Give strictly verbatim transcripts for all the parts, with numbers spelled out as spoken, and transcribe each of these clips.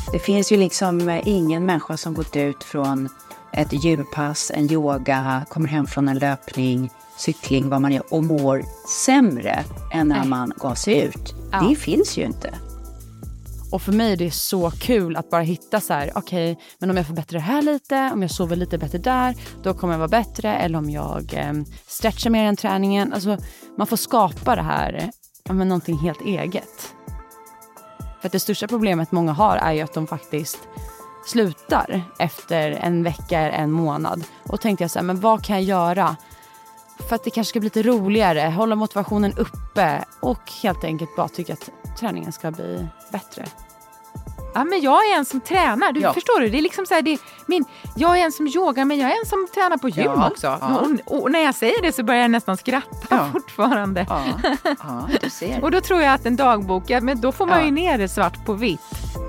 Det finns ju liksom ingen människa som gått ut från ett gympass, en yoga, kommer hem från en löpning, cykling, vad man gör och mår sämre än när Nej. man gav sig ut. Ja. Det finns ju inte. Och för mig är det så kul att bara hitta så här, okej, okay, men om jag får bättre här lite, om jag sover lite bättre där, då kommer jag vara bättre. Eller om jag eh, stretchar mer än träningen. Alltså, man får skapa det här med någonting helt eget. För att det största problemet många har är ju att de faktiskt slutar efter en vecka eller en månad. Och tänkte jag så här, men vad kan jag göra för att det kanske ska bli lite roligare, hålla motivationen uppe och helt enkelt bara tycka att träningen ska bli bättre. Ja, men jag är en som tränar, du ja. förstår du, det är liksom så här, det är min, jag är en som yogar men jag är en som tränar på gym ja. också. Ja. Och, och när jag säger det så börjar jag nästan skratta ja. fortfarande. Ja. Ja, du ser. Och då tror jag att en dagbok, ja, men då får man ja. ju ner det svart på vitt.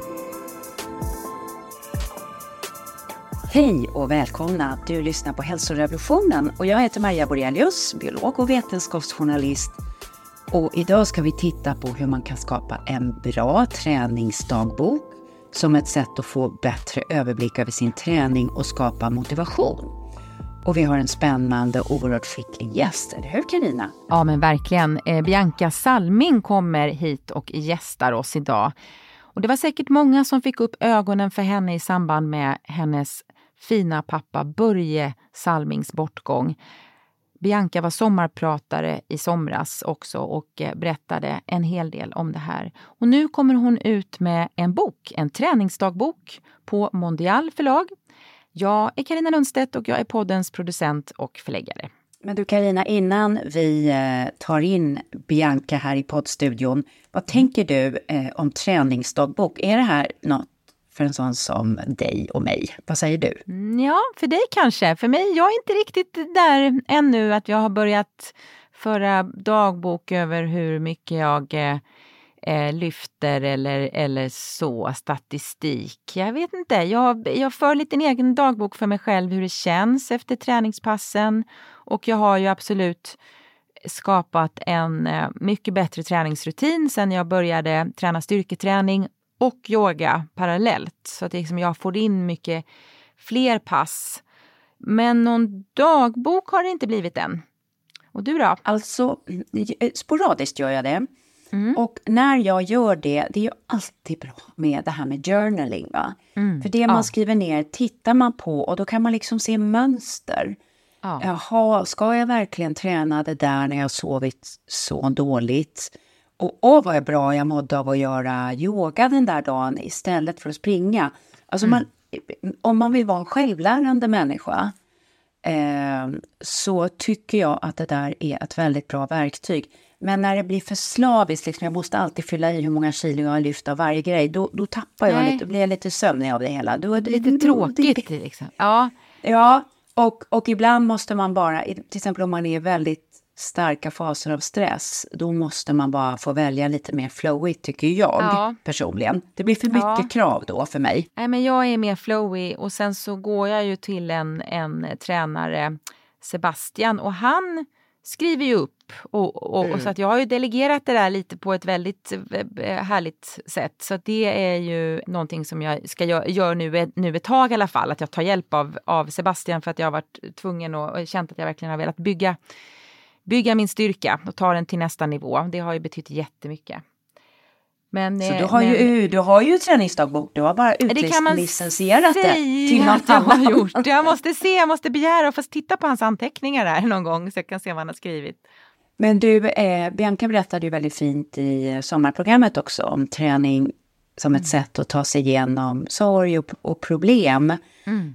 Hej och välkomna, du lyssnar på Hälsorevolutionen och jag heter Maria Borelius, biolog och vetenskapsjournalist. Och idag ska vi titta på hur man kan skapa en bra träningsdagbok som ett sätt att få bättre överblick över sin träning och skapa motivation. Och vi har en spännande och oerhört skicklig gäst, eller hur Carina? Ja men verkligen, eh, Bianca Salming kommer hit och gästar oss idag. Och det var säkert många som fick upp ögonen för henne i samband med hennes fina pappa Börje Salmings bortgång. Bianca var sommarpratare i somras också och berättade en hel del om det här. Och nu kommer hon ut med en bok, en träningsdagbok på Mondial förlag. Jag är Carina Lundstedt och jag är poddens producent och förläggare. Men du Carina, innan vi tar in Bianca här i poddstudion, vad tänker du eh, om träningsdagbok? Är det här något för en sån som dig och mig? Vad säger du? Ja, för dig kanske. För mig, jag är inte riktigt där ännu att jag har börjat föra dagbok över hur mycket jag eh, lyfter eller, eller så, statistik. Jag vet inte, jag, jag för lite en egen dagbok för mig själv hur det känns efter träningspassen. Och jag har ju absolut skapat en mycket bättre träningsrutin sen jag började träna styrketräning och yoga parallellt. Så att liksom jag får in mycket fler pass. Men någon dagbok har det inte blivit än. Och du då? Alltså, sporadiskt gör jag det. Mm. Och när jag gör det, det är ju alltid bra med det här med journaling va? Mm. För det man ja. skriver ner tittar man på och då kan man liksom se mönster. Ja. Jaha, ska jag verkligen träna det där när jag sovit så dåligt? Och åh vad är bra jag mådde av att göra yoga den där dagen istället för att springa. Alltså mm. man, om man vill vara en självlärande människa eh, så tycker jag att det där är ett väldigt bra verktyg. Men när det blir för slaviskt, liksom, jag måste alltid fylla i hur många kilo jag har lyft av varje grej. Då, då tappar jag Nej. lite, blir jag lite sömnig av det hela. Då är det lite lite tråkigt det, liksom. Ja, ja och, och ibland måste man bara, till exempel om man är väldigt starka faser av stress, då måste man bara få välja lite mer flowigt tycker jag ja. personligen. Det blir för mycket ja. krav då för mig. Nej, men jag är mer flowy och sen så går jag ju till en, en tränare, Sebastian, och han skriver ju upp och, och, mm. och så att jag har ju delegerat det där lite på ett väldigt härligt sätt. Så att det är ju någonting som jag ska göra gör nu, nu ett tag i alla fall, att jag tar hjälp av, av Sebastian för att jag har varit tvungen och, och känt att jag verkligen har velat bygga Bygga min styrka och ta den till nästa nivå. Det har ju betytt jättemycket. Men, så du har, men, ju, du har ju träningsdagbok. Du har bara utlicensierat det, det till något jag har gjort. Jag måste se, jag måste begära och få titta på hans anteckningar där någon gång så jag kan se vad han har skrivit. Men du, eh, Bianca berättade ju väldigt fint i sommarprogrammet också om träning som ett mm. sätt att ta sig igenom sorg och, och problem. Mm.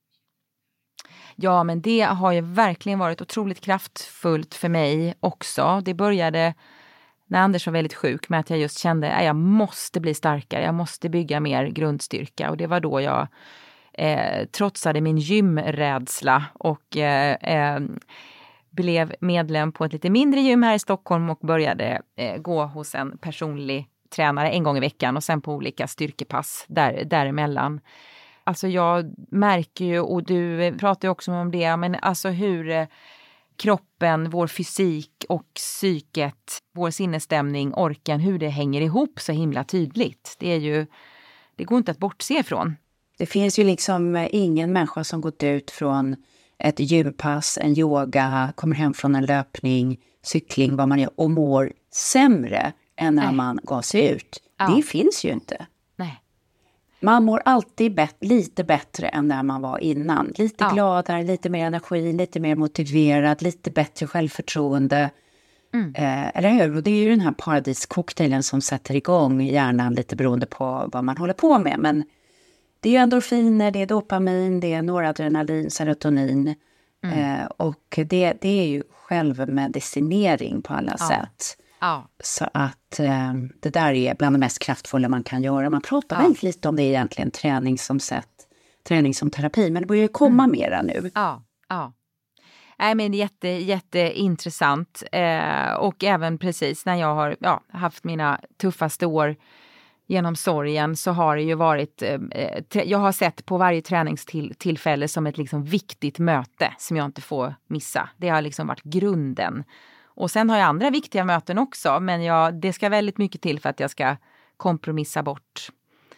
Ja, men det har ju verkligen varit otroligt kraftfullt för mig också. Det började när Anders var väldigt sjuk med att jag just kände att jag måste bli starkare. Jag måste bygga mer grundstyrka. Och det var då jag eh, trotsade min gymrädsla och eh, eh, blev medlem på ett lite mindre gym här i Stockholm och började eh, gå hos en personlig tränare en gång i veckan och sen på olika styrkepass där, däremellan. Alltså jag märker ju, och du pratar ju också om det, men alltså hur kroppen, vår fysik och psyket, vår sinnesstämning, orken, hur det hänger ihop så himla tydligt. Det är ju det går inte att bortse ifrån. Det finns ju liksom ingen människa som gått ut från ett gympass, en yoga, kommer hem från en löpning, cykling, vad man gör, och mår sämre än när Nej. man gav sig ut. Ja. Det finns ju inte. Nej. Man mår alltid bet- lite bättre än när man var innan. Lite ja. gladare, lite mer energi, lite mer motiverad, lite bättre självförtroende. Mm. Eh, eller hur? Och det är ju den här paradiscocktailen som sätter igång hjärnan lite beroende på vad man håller på med. Men det är ju endorfiner, det är dopamin, det är noradrenalin, serotonin. Mm. Eh, och det, det är ju självmedicinering på alla ja. sätt. Ja. Så att eh, det där är bland det mest kraftfulla man kan göra. Man pratar ja. väldigt lite om det egentligen, träning som sätt, träning som terapi. Men det börjar ju komma mm. mera nu. Ja, ja. Nej, men jätte, jätteintressant. Eh, och även precis när jag har ja, haft mina tuffaste år genom sorgen så har det ju varit, eh, jag har sett på varje träningstillfälle som ett liksom viktigt möte som jag inte får missa. Det har liksom varit grunden. Och sen har jag andra viktiga möten också, men jag, det ska väldigt mycket till för att jag ska kompromissa bort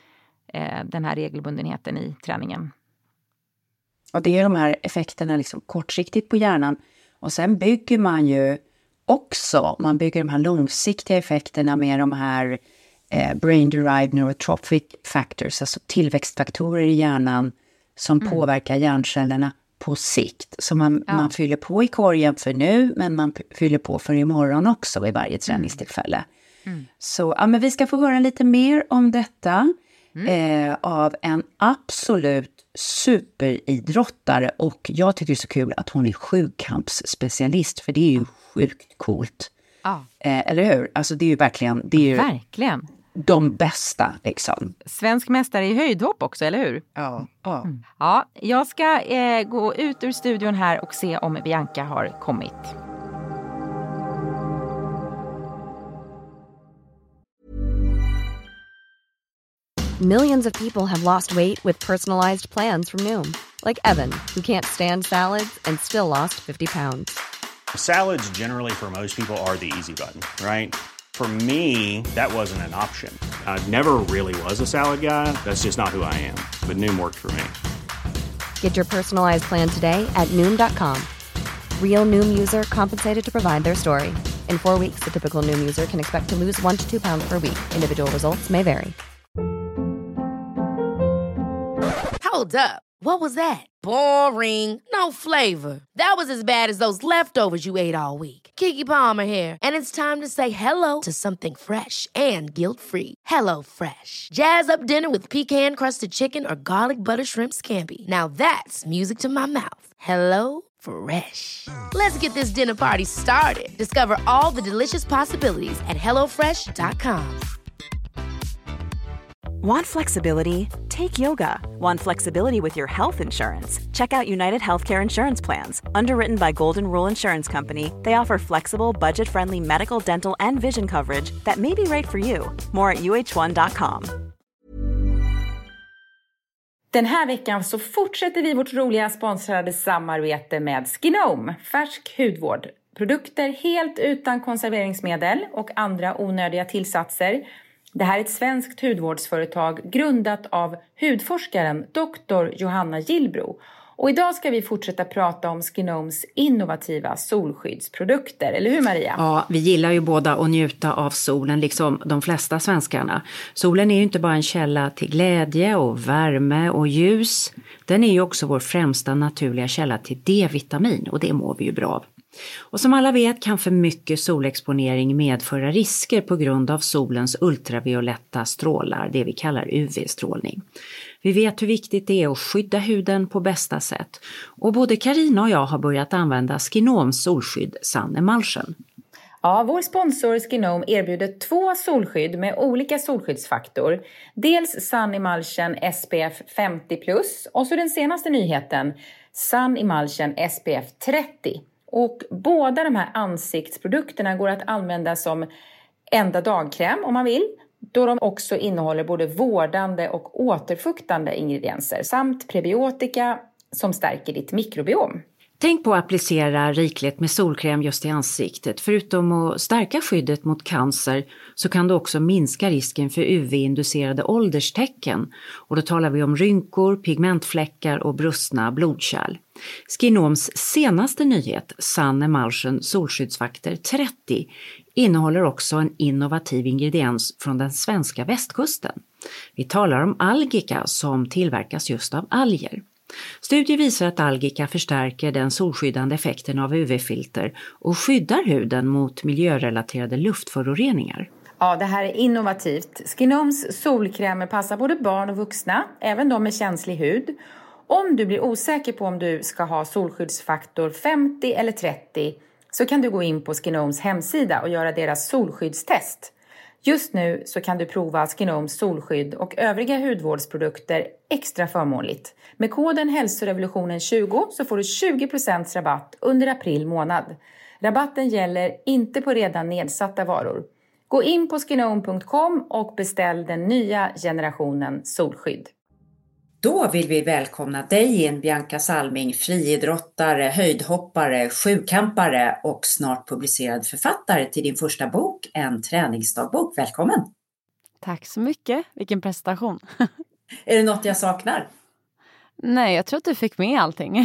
eh, den här regelbundenheten i träningen. Och det är de här effekterna liksom kortsiktigt på hjärnan. Och sen bygger man ju också, man bygger de här långsiktiga effekterna med de här eh, brain-derived neurotrophic factors, alltså tillväxtfaktorer i hjärnan som mm. påverkar hjärncellerna på sikt. Så man, ja. man fyller på i korgen för nu, men man p- fyller på för imorgon också vid varje träningstillfälle. Mm. Så ja, men vi ska få höra lite mer om detta mm. eh, av en absolut superidrottare, och jag tycker det är så kul att hon är sjukampsspecialist, för det är ju sjukt coolt. Ja. Eh, eller hur? Alltså det är ju verkligen, det är ju verkligen de bästa liksom. Svensk mästare i höjdhopp också, eller hur? Ja. Ja, mm. ja jag ska eh, gå ut ur studion här och se om Bianca har kommit. Millions of people have lost weight with personalized plans from Noom. Like Evan, who can't stand salads and still lost fifty pounds. Salads generally for most people are the easy button, right? For me, that wasn't an option. I never really was a salad guy. That's just not who I am. But Noom worked for me. Get your personalized plan today at Noom dot com. Real Noom user compensated to provide their story. In four weeks, the typical Noom user can expect to lose one to two pounds per week. Individual results may vary. Hold up. What was that? Boring. No flavor. That was as bad as those leftovers you ate all week. Keke Palmer here. And it's time to say hello to something fresh and guilt-free. Hello Fresh. Jazz up dinner with pecan-crusted chicken or garlic butter shrimp scampi. Now that's music to my mouth. Hello Fresh. Let's get this dinner party started. Discover all the delicious possibilities at hello fresh dot com. Want flexibility? Take yoga. Want flexibility with your health insurance? Check out United Healthcare Insurance Plans. Underwritten by Golden Rule Insurance Company, they offer flexible, budget-friendly medical, dental, and vision coverage that may be right for you. More at u h one dot com. Den här veckan så fortsätter vi vårt roliga sponsrade samarbete med Skinome, färsk hudvård. Produkter helt utan konserveringsmedel och andra onödiga tillsatser. Det här är ett svenskt hudvårdsföretag grundat av hudforskaren doktor Johanna Gillbro. Och idag ska vi fortsätta prata om Skinomes innovativa solskyddsprodukter. Eller hur, Maria? Ja, vi gillar ju båda att njuta av solen, liksom de flesta svenskarna. Solen är ju inte bara en källa till glädje och värme och ljus. Den är ju också vår främsta naturliga källa till D-vitamin, och det mår vi ju bra av. Och som alla vet kan för mycket solexponering medföra risker på grund av solens ultravioletta strålar, det vi kallar U V-strålning. Vi vet hur viktigt det är att skydda huden på bästa sätt. Och både Carina och jag har börjat använda Skinomes solskydd Sun Emulsion. Ja, vår sponsor Skinome erbjuder två solskydd med olika solskyddsfaktor. Dels Sun Emulsion S P F femtio plus och så den senaste nyheten Sun Emulsion S P F trettio. Och båda de här ansiktsprodukterna går att använda som enda dagkräm om man vill. Då de också innehåller både vårdande och återfuktande ingredienser samt prebiotika som stärker ditt mikrobiom. Tänk på att applicera rikligt med solkräm just i ansiktet. Förutom att stärka skyddet mot cancer så kan du också minska risken för U V-inducerade ålderstecken. Och då talar vi om rynkor, pigmentfläckar och brustna blodkärl. Skinoms senaste nyhet, Sun Emulsion Solskyddsfaktor trettio, innehåller också en innovativ ingrediens från den svenska västkusten. Vi talar om algika som tillverkas just av alger. Studier visar att algika förstärker den solskyddande effekten av U V-filter och skyddar huden mot miljörelaterade luftföroreningar. Ja, det här är innovativt. Skinoms solkrämer passar både barn och vuxna, även de med känslig hud. Om du blir osäker på om du ska ha solskyddsfaktor femtio eller trettio så kan du gå in på Skinoms hemsida och göra deras solskyddstest. Just nu så kan du prova Skinoms solskydd och övriga hudvårdsprodukter extra förmånligt. Med koden hälsorevolutionen tjugo så får du tjugo procent rabatt under april månad. Rabatten gäller inte på redan nedsatta varor. Gå in på skinom punkt com och beställ den nya generationen solskydd. Då vill vi välkomna dig in, Bianca Salming, friidrottare, höjdhoppare, sjukampare och snart publicerad författare till din första bok, En träningsdagbok. Välkommen! Tack så mycket, vilken presentation. Är det något jag saknar? Nej, jag tror att du fick med allting.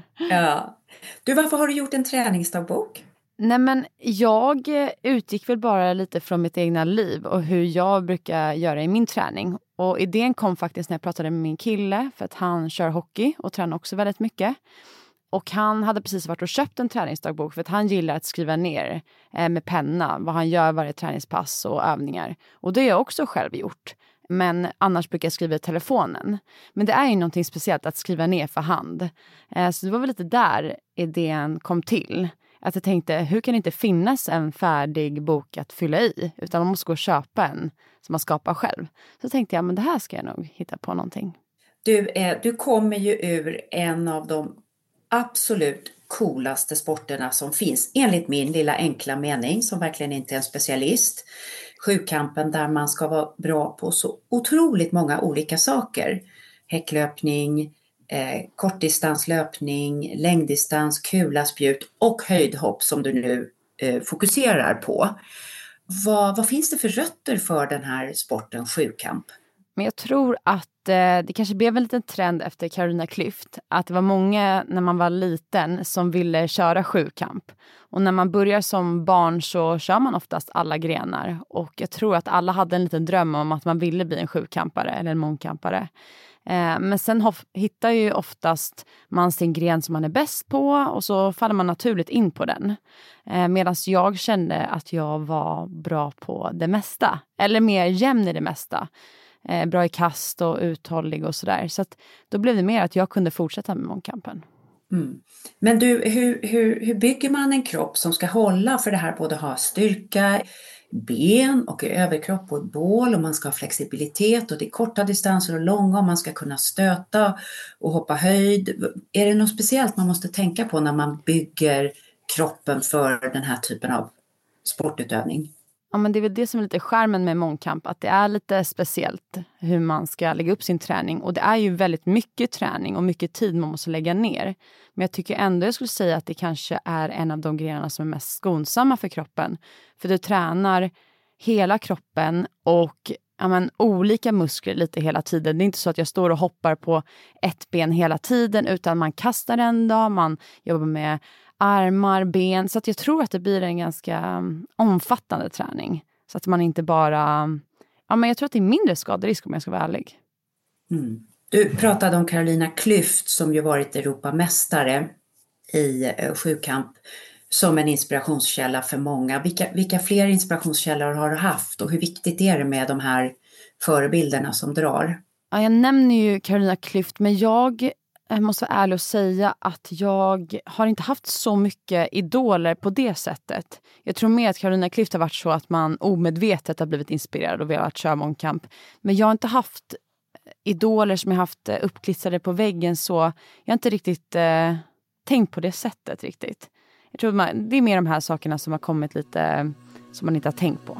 Ja. Du, varför har du gjort en träningsdagbok? Nej, men jag utgick väl bara lite från mitt egna liv och hur jag brukar göra i min träning. Och idén kom faktiskt när jag pratade med min kille, för att han kör hockey och tränar också väldigt mycket. Och han hade precis varit och köpt en träningsdagbok för att han gillar att skriva ner eh, med penna vad han gör varje träningspass och övningar. Och det har jag också själv gjort. Men annars brukar jag skriva i telefonen. Men det är ju någonting speciellt att skriva ner för hand. Eh, så det var väl lite där idén kom till. Att jag tänkte, hur kan det inte finnas en färdig bok att fylla i? Utan man måste gå och köpa en som man skapar själv. Så tänkte jag, men det här ska jag nog hitta på någonting. Du, eh, du kommer ju ur en av de absolut coolaste sporterna som finns. Enligt min lilla enkla mening, som verkligen inte är en specialist. Sjukampen, där man ska vara bra på så otroligt många olika saker. Häcklöpning, Eh, kortdistanslöpning, längddistans, kula, spjut och höjdhopp som du nu eh, fokuserar på. Vad, vad finns det för rötter för den här sporten sjukamp? Men jag tror att eh, det kanske blev en liten trend efter Carolina Klüft. Att det var många när man var liten som ville köra sjukamp. Och när man börjar som barn så kör man oftast alla grenar. Och jag tror att alla hade en liten dröm om att man ville bli en sjukampare eller en mångkampare. Men sen hof- hittar ju oftast man sin gren som man är bäst på och så faller man naturligt in på den. Eh, Medan jag kände att jag var bra på det mesta. Eller mer jämn i det mesta. Eh, bra i kast och uthållig och sådär. Så att då blev det mer att jag kunde fortsätta med mångkampen. Mm. Men du, hur, hur, hur bygger man en kropp som ska hålla för det här? Både ha styrka, ben och överkropp och ett bål, och man ska ha flexibilitet och det är korta distanser och långa, och man ska kunna stöta och hoppa höjd. Är det något speciellt man måste tänka på när man bygger kroppen för den här typen av sportutövning? Ja, men det är väl det som är lite skärmen med mångkamp, att det är lite speciellt hur man ska lägga upp sin träning. Och det är ju väldigt mycket träning och mycket tid man måste lägga ner. Men jag tycker ändå jag skulle säga att det kanske är en av de grejerna som är mest skonsamma för kroppen. För du tränar hela kroppen och ja, men, olika muskler lite hela tiden. Det är inte så att jag står och hoppar på ett ben hela tiden, utan man kastar en dag, man jobbar med armar, ben. Så att jag tror att det blir en ganska omfattande träning. Så att man inte bara... Ja, men jag tror att det är mindre skaderisk om jag ska vara ärlig. Mm. Du pratade om Carolina Klüft som ju varit Europamästare i eh, sjukamp som en inspirationskälla för många. Vilka, vilka fler inspirationskällor har du haft och hur viktigt är det med de här förebilderna som drar? Ja, jag nämner ju Carolina Klüft, men jag... Jag måste vara ärlig och säga att jag har inte haft så mycket idoler på det sättet. Jag tror mer att Carolina Klüft har varit så att man omedvetet har blivit inspirerad och velat köra mångkamp. Men jag har inte haft idoler som jag haft uppklistrade på väggen, så jag har inte riktigt eh, tänkt på det sättet riktigt. Jag tror att man, det är mer de här sakerna som har kommit lite som man inte har tänkt på.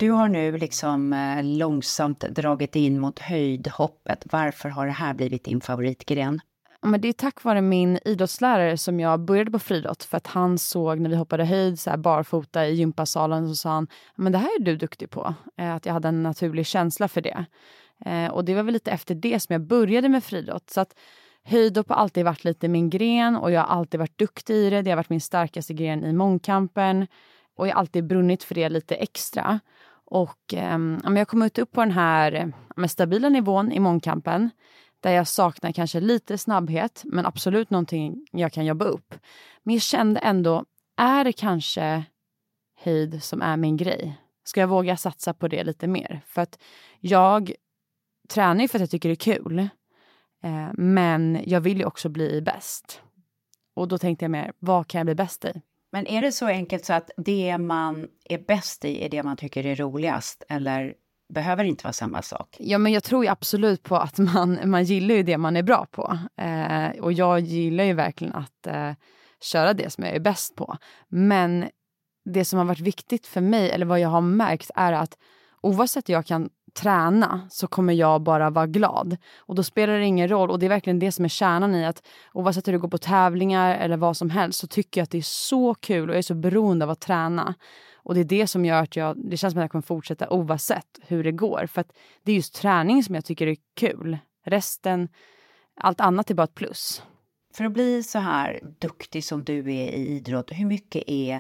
du har nu liksom eh, långsamt dragit in mot höjdhoppet. Varför har det här blivit din favoritgren? Ja, men det är tack vare min idrottslärare som jag började på friidrott. För att han såg när vi hoppade höjd så här barfota i gympasalen, så sa han, men det här är du duktig på. Eh, att jag hade en naturlig känsla för det. Eh, och det var väl lite efter det som jag började med friidrott. Så att höjdhopp har alltid varit lite min gren och jag har alltid varit duktig i det. Det har varit min starkaste gren i mångkampen. Och jag har alltid brunnit för det lite extra. Och eh, jag kom ut upp på den här eh, stabila nivån i mångkampen. Där jag saknar kanske lite snabbhet. Men absolut någonting jag kan jobba upp. Men jag kände ändå, är det kanske höjd som är min grej? Ska jag våga satsa på det lite mer? För att jag tränar ju för att jag tycker det är kul. Eh, men jag vill ju också bli bäst. Och då tänkte jag mer, vad kan jag bli bäst i? Men är det så enkelt så att det man är bäst i är det man tycker är roligast? Eller behöver det inte vara samma sak? Ja, men jag tror ju absolut på att man, man gillar ju det man är bra på. Eh, och jag gillar ju verkligen att eh, köra det som jag är bäst på. Men det som har varit viktigt för mig, eller vad jag har märkt, är att oavsett jag kan träna så kommer jag bara vara glad. Och då spelar det ingen roll. Och det är verkligen det som är kärnan i att oavsett hur du går på tävlingar eller vad som helst, så tycker jag att det är så kul och jag är så beroende av att träna. Och det är det som gör att jag, det känns som att jag kommer fortsätta oavsett hur det går. För att det är just träning som jag tycker är kul. Resten, allt annat är bara ett plus. För att bli så här duktig som du är i idrott, hur mycket är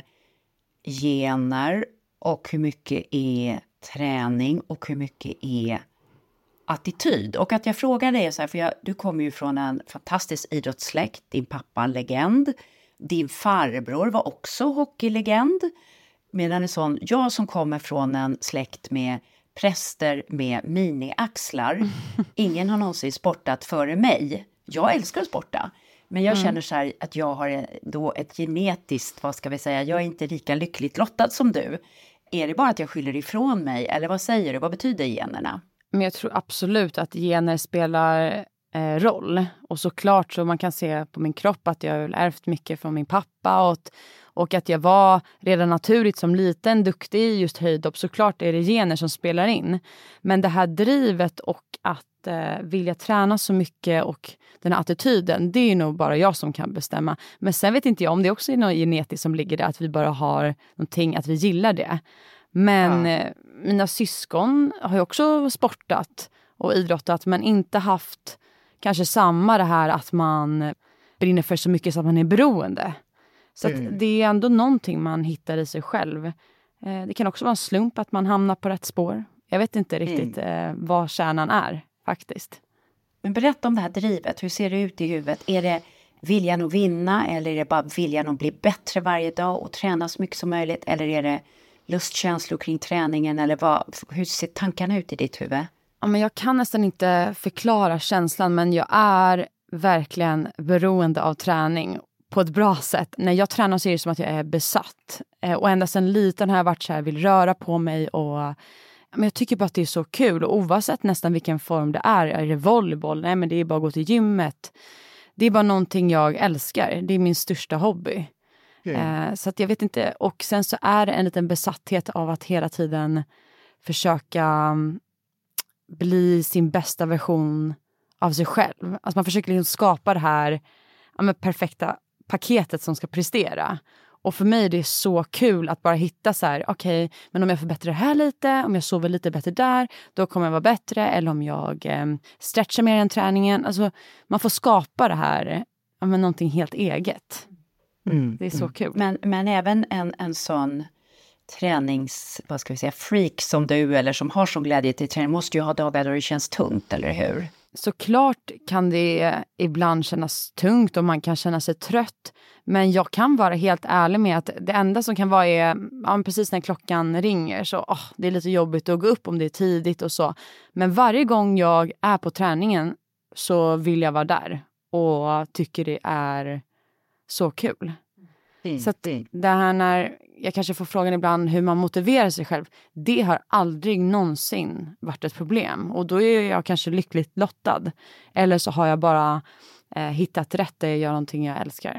gener och hur mycket är träning och hur mycket är attityd? Och att jag frågar dig så här, för jag, du kommer ju från en fantastisk idrottssläkt, din pappa en legend, din farbror var också hockeylegend, medan en sån, jag som kommer från en släkt med präster med miniaxlar, ingen har någonsin sportat före mig. Jag älskar att sporta, men jag mm. känner så här att jag har då ett genetiskt, vad ska vi säga, jag är inte lika lyckligt lottad som du. Är det bara att jag skyller ifrån mig? Eller vad säger du? Vad betyder generna? Men jag tror absolut att gener spelar eh, roll. Och såklart så man kan se på min kropp att jag har ärvt mycket från min pappa. Och, och att jag var redan naturligt som liten duktig i just höjdhopp. Såklart är det gener som spelar in. Men det här drivet och att eh, vilja träna så mycket och den här attityden, det är nog bara jag som kan bestämma. Men sen vet inte jag om det också är något genetiskt som ligger där, att vi bara har någonting, att vi gillar det. Men ja. eh, mina syskon har ju också sportat och idrottat, men inte haft kanske samma det här att man brinner för så mycket så att man är beroende. Så mm. att det är ändå någonting man hittar i sig själv. Eh, det kan också vara en slump att man hamnar på rätt spår. Jag vet inte riktigt mm. eh, vad kärnan är faktiskt. Men berätta om det här drivet. Hur ser det ut i huvudet? Är det viljan att vinna eller är det bara viljan att bli bättre varje dag och träna så mycket som möjligt? Eller är det lustkänslor kring träningen? Eller vad, hur ser tankarna ut i ditt huvud? Ja, men jag kan nästan inte förklara känslan, men jag är verkligen beroende av träning på ett bra sätt. När jag tränar så är det som att jag är besatt. Och ända sedan liten har jag varit så här, vill röra på mig och... Men jag tycker bara att det är så kul. Och oavsett nästan vilken form det är. Är det volleyboll? Nej, men det är bara att gå till gymmet. Det är bara någonting jag älskar. Det är min största hobby. Mm. Eh, så att jag vet inte. Och sen så är det en liten besatthet av att hela tiden försöka bli sin bästa version av sig själv. Alltså man försöker liksom skapa det här ja, men perfekta paketet som ska prestera. Och för mig är det så kul att bara hitta så här, okej, okay, men om jag förbättrar det här lite, om jag sover lite bättre där, då kommer jag vara bättre. Eller om jag eh, stretchar mer än träningen. Alltså man får skapa det här, ja, men någonting helt eget. Mm, det är så mm. kul. Men, men även en, en sån tränings, vad ska vi säga, freak som du eller som har sån glädje till träning måste ju ha dagar då det känns tungt, eller hur? Såklart kan det ibland kännas tungt och man kan känna sig trött. Men jag kan vara helt ärlig med att det enda som kan vara är ja, precis när klockan ringer. Så oh, det är lite jobbigt att gå upp om det är tidigt och så. Men varje gång jag är på träningen så vill jag vara där. Och tycker det är så kul. Mm, så att det här när jag kanske får frågan ibland hur man motiverar sig själv. Det har aldrig någonsin varit ett problem. Och då är jag kanske lyckligt lottad. Eller så har jag bara eh, hittat rätt där jag gör någonting jag älskar.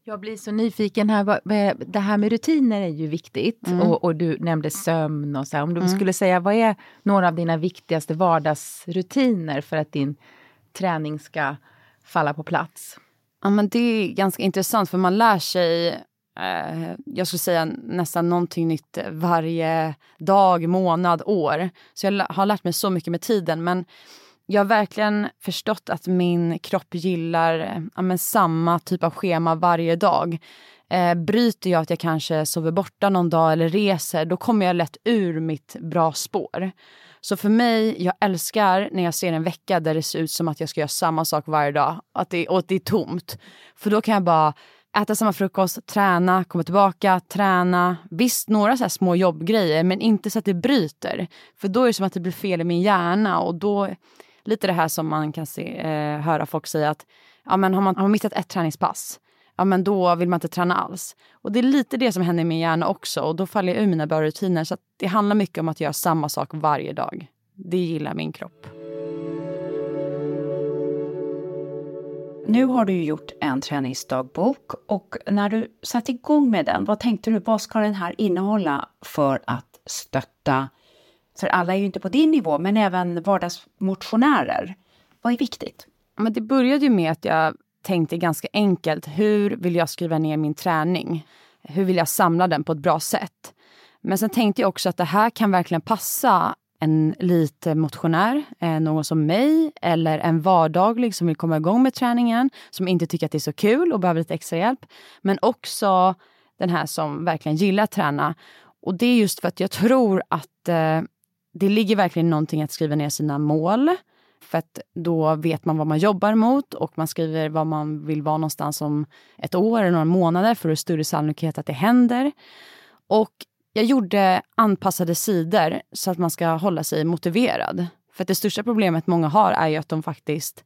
Jag blir så nyfiken här. Det här med rutiner är ju viktigt. Mm. Och, och du nämnde sömn och så här. Om du mm. skulle säga, vad är några av dina viktigaste vardagsrutiner för att din träning ska falla på plats? Ja, men det är ganska intressant för man lär sig, eh, jag skulle säga nästan någonting nytt varje dag, månad, år. Så jag har lärt mig så mycket med tiden, men jag har verkligen förstått att min kropp gillar ja, men samma typ av schema varje dag. Eh, bryter jag att jag kanske sover borta någon dag eller reser, då kommer jag lätt ur mitt bra spår. Så för mig, jag älskar när jag ser en vecka där det ser ut som att jag ska göra samma sak varje dag. Att det, och att det är tomt. För då kan jag bara äta samma frukost, träna, komma tillbaka, träna. Visst, några så här små jobbgrejer, men inte så att det bryter. För då är det som att det blir fel i min hjärna. Och då, lite det här som man kan se, eh, höra folk säga att ja, men har, man, har man missat ett träningspass, ja men då vill man inte träna alls. Och det är lite det som händer i min hjärna också. Och då faller jag ur mina bra rutiner. Så att det handlar mycket om att göra samma sak varje dag. Det gillar min kropp. Nu har du gjort en träningsdagbok. Och när du satt igång med den, vad tänkte du? Vad ska den här innehålla för att stötta? För alla är ju inte på din nivå, men även vardagsmotionärer. Vad är viktigt? Men det började ju med att jag tänkte ganska enkelt, hur vill jag skriva ner min träning? Hur vill jag samla den på ett bra sätt? Men sen tänkte jag också att det här kan verkligen passa en lite motionär, eh, någon som mig eller en vardaglig som vill komma igång med träningen, som inte tycker att det är så kul och behöver lite extra hjälp. Men också den här som verkligen gillar att träna. Och det är just för att jag tror att eh, det ligger verkligen någonting att skriva ner sina mål. För att då vet man vad man jobbar mot och man skriver vad man vill vara någonstans om ett år eller några månader för att större sannolikhet att det händer. Och jag gjorde anpassade sidor så att man ska hålla sig motiverad. För att det största problemet många har är ju att de faktiskt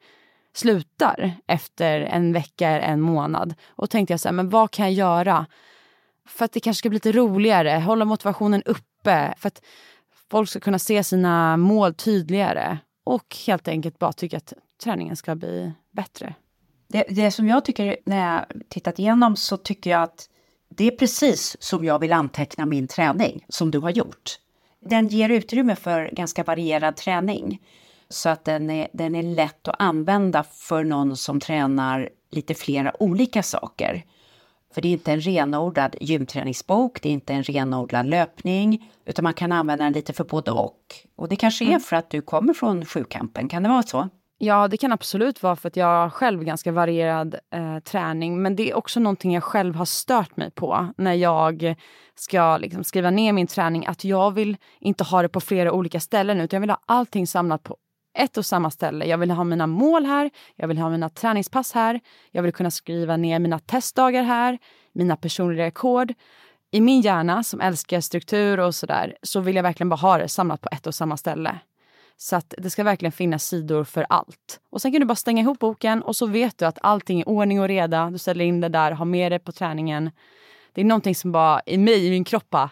slutar efter en vecka eller en månad. Och tänkte jag så här, men vad kan jag göra för att det kanske ska bli lite roligare, hålla motivationen uppe, för att folk ska kunna se sina mål tydligare. Och helt enkelt bara tycka att träningen ska bli bättre. Det, det som jag tycker, när jag tittat igenom så tycker jag att det är precis som jag vill anteckna min träning som du har gjort. Den ger utrymme för ganska varierad träning. Så att den är, den är lätt att använda för någon som tränar lite flera olika saker. För det är inte en renodlad gymträningsbok, det är inte en renodlad löpning, utan man kan använda den lite för både och. Och det kanske är för att du kommer från sjukampen, kan det vara så? Ja, det kan absolut vara för att jag har själv ganska varierad eh, träning. Men det är också någonting jag själv har stört mig på när jag ska liksom, skriva ner min träning. Att jag vill inte ha det på flera olika ställen, utan jag vill ha allting samlat på ett och samma ställe. Jag vill ha mina mål här, jag vill ha mina träningspass här, jag vill kunna skriva ner mina testdagar här, mina personliga rekord. I min hjärna som älskar struktur och sådär, så vill jag verkligen bara ha det samlat på ett och samma ställe. Så att det ska verkligen finnas sidor för allt. Och sen kan du bara stänga ihop boken och så vet du att allting är ordning och reda. Du ställer in det där, har med det på träningen. Det är någonting som bara i mig, i min kropp bara,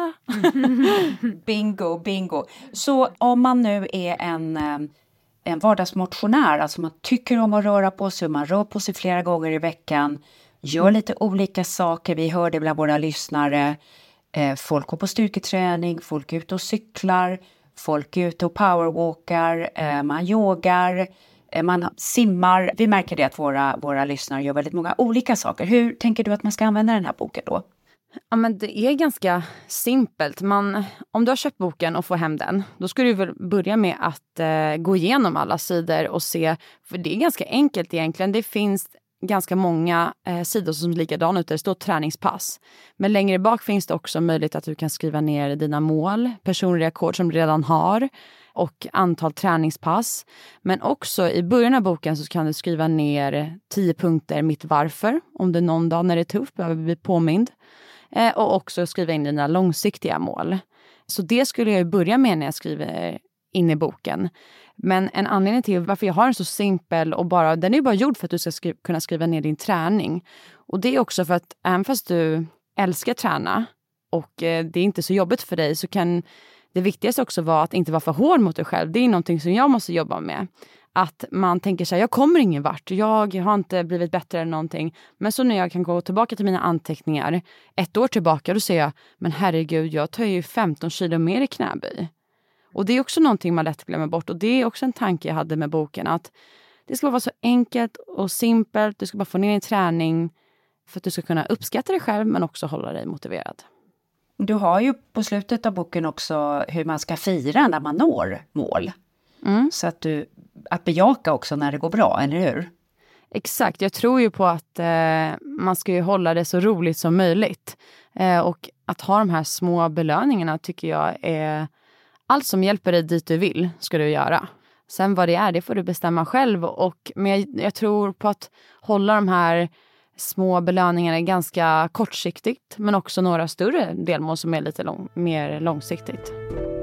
bingo, bingo. Så om man nu är en, en vardagsmotionär, alltså man tycker om att röra på sig, man rör på sig flera gånger i veckan, gör lite olika saker, vi hör det bland våra lyssnare, folk går på styrketräning, folk är ute och cyklar, folk är ute och powerwalkar, man yogar, man simmar. Vi märker det att våra, våra lyssnare gör väldigt många olika saker. Hur tänker du att man ska använda den här boken då? Ja, men det är ganska simpelt. Man, om du har köpt boken och får hem den, då ska du väl börja med att eh, gå igenom alla sidor och se, för det är ganska enkelt egentligen. Det finns ganska många eh, sidor som är likadana ut där det står träningspass. Men längre bak finns det också möjlighet att du kan skriva ner dina mål, personliga rekord som du redan har och antal träningspass. Men också i början av boken så kan du skriva ner tio punkter mitt varför. Om det är någon dag när det är tufft behöver bli påmind. Eh, och också skriva in dina långsiktiga mål. Så det skulle jag börja med när jag skriver in i boken. Men en anledning till varför jag har en så simpel och bara, den är ju bara gjord för att du ska skri- kunna skriva ner din träning. Och det är också för att även fast du älskar träna och eh, det är inte så jobbigt för dig, så kan det viktigaste också vara att inte vara för hård mot dig själv. Det är någonting som jag måste jobba med. Att man tänker så här, jag kommer ingen vart. Jag har inte blivit bättre än någonting. Men så när jag kan gå tillbaka till mina anteckningar ett år tillbaka, då ser jag, men herregud, jag tar ju femton kilo mer i knäböj. Och det är också någonting man lätt glömmer bort. Och det är också en tanke jag hade med boken, att det ska vara så enkelt och simpelt. Du ska bara få ner en träning för att du ska kunna uppskatta dig själv, men också hålla dig motiverad. Du har ju på slutet av boken också hur man ska fira när man når mål. Mm. Så att du, att bejaka också när det går bra, eller hur? Exakt, jag tror ju på att eh, man ska ju hålla det så roligt som möjligt. Eh, och att ha de här små belöningarna tycker jag är allt som hjälper dig dit du vill, ska du göra. Sen vad det är, det får du bestämma själv. Och, men jag, jag tror på att hålla de här små belöningarna ganska kortsiktigt, men också några större delmål som är lite lång, mer långsiktigt.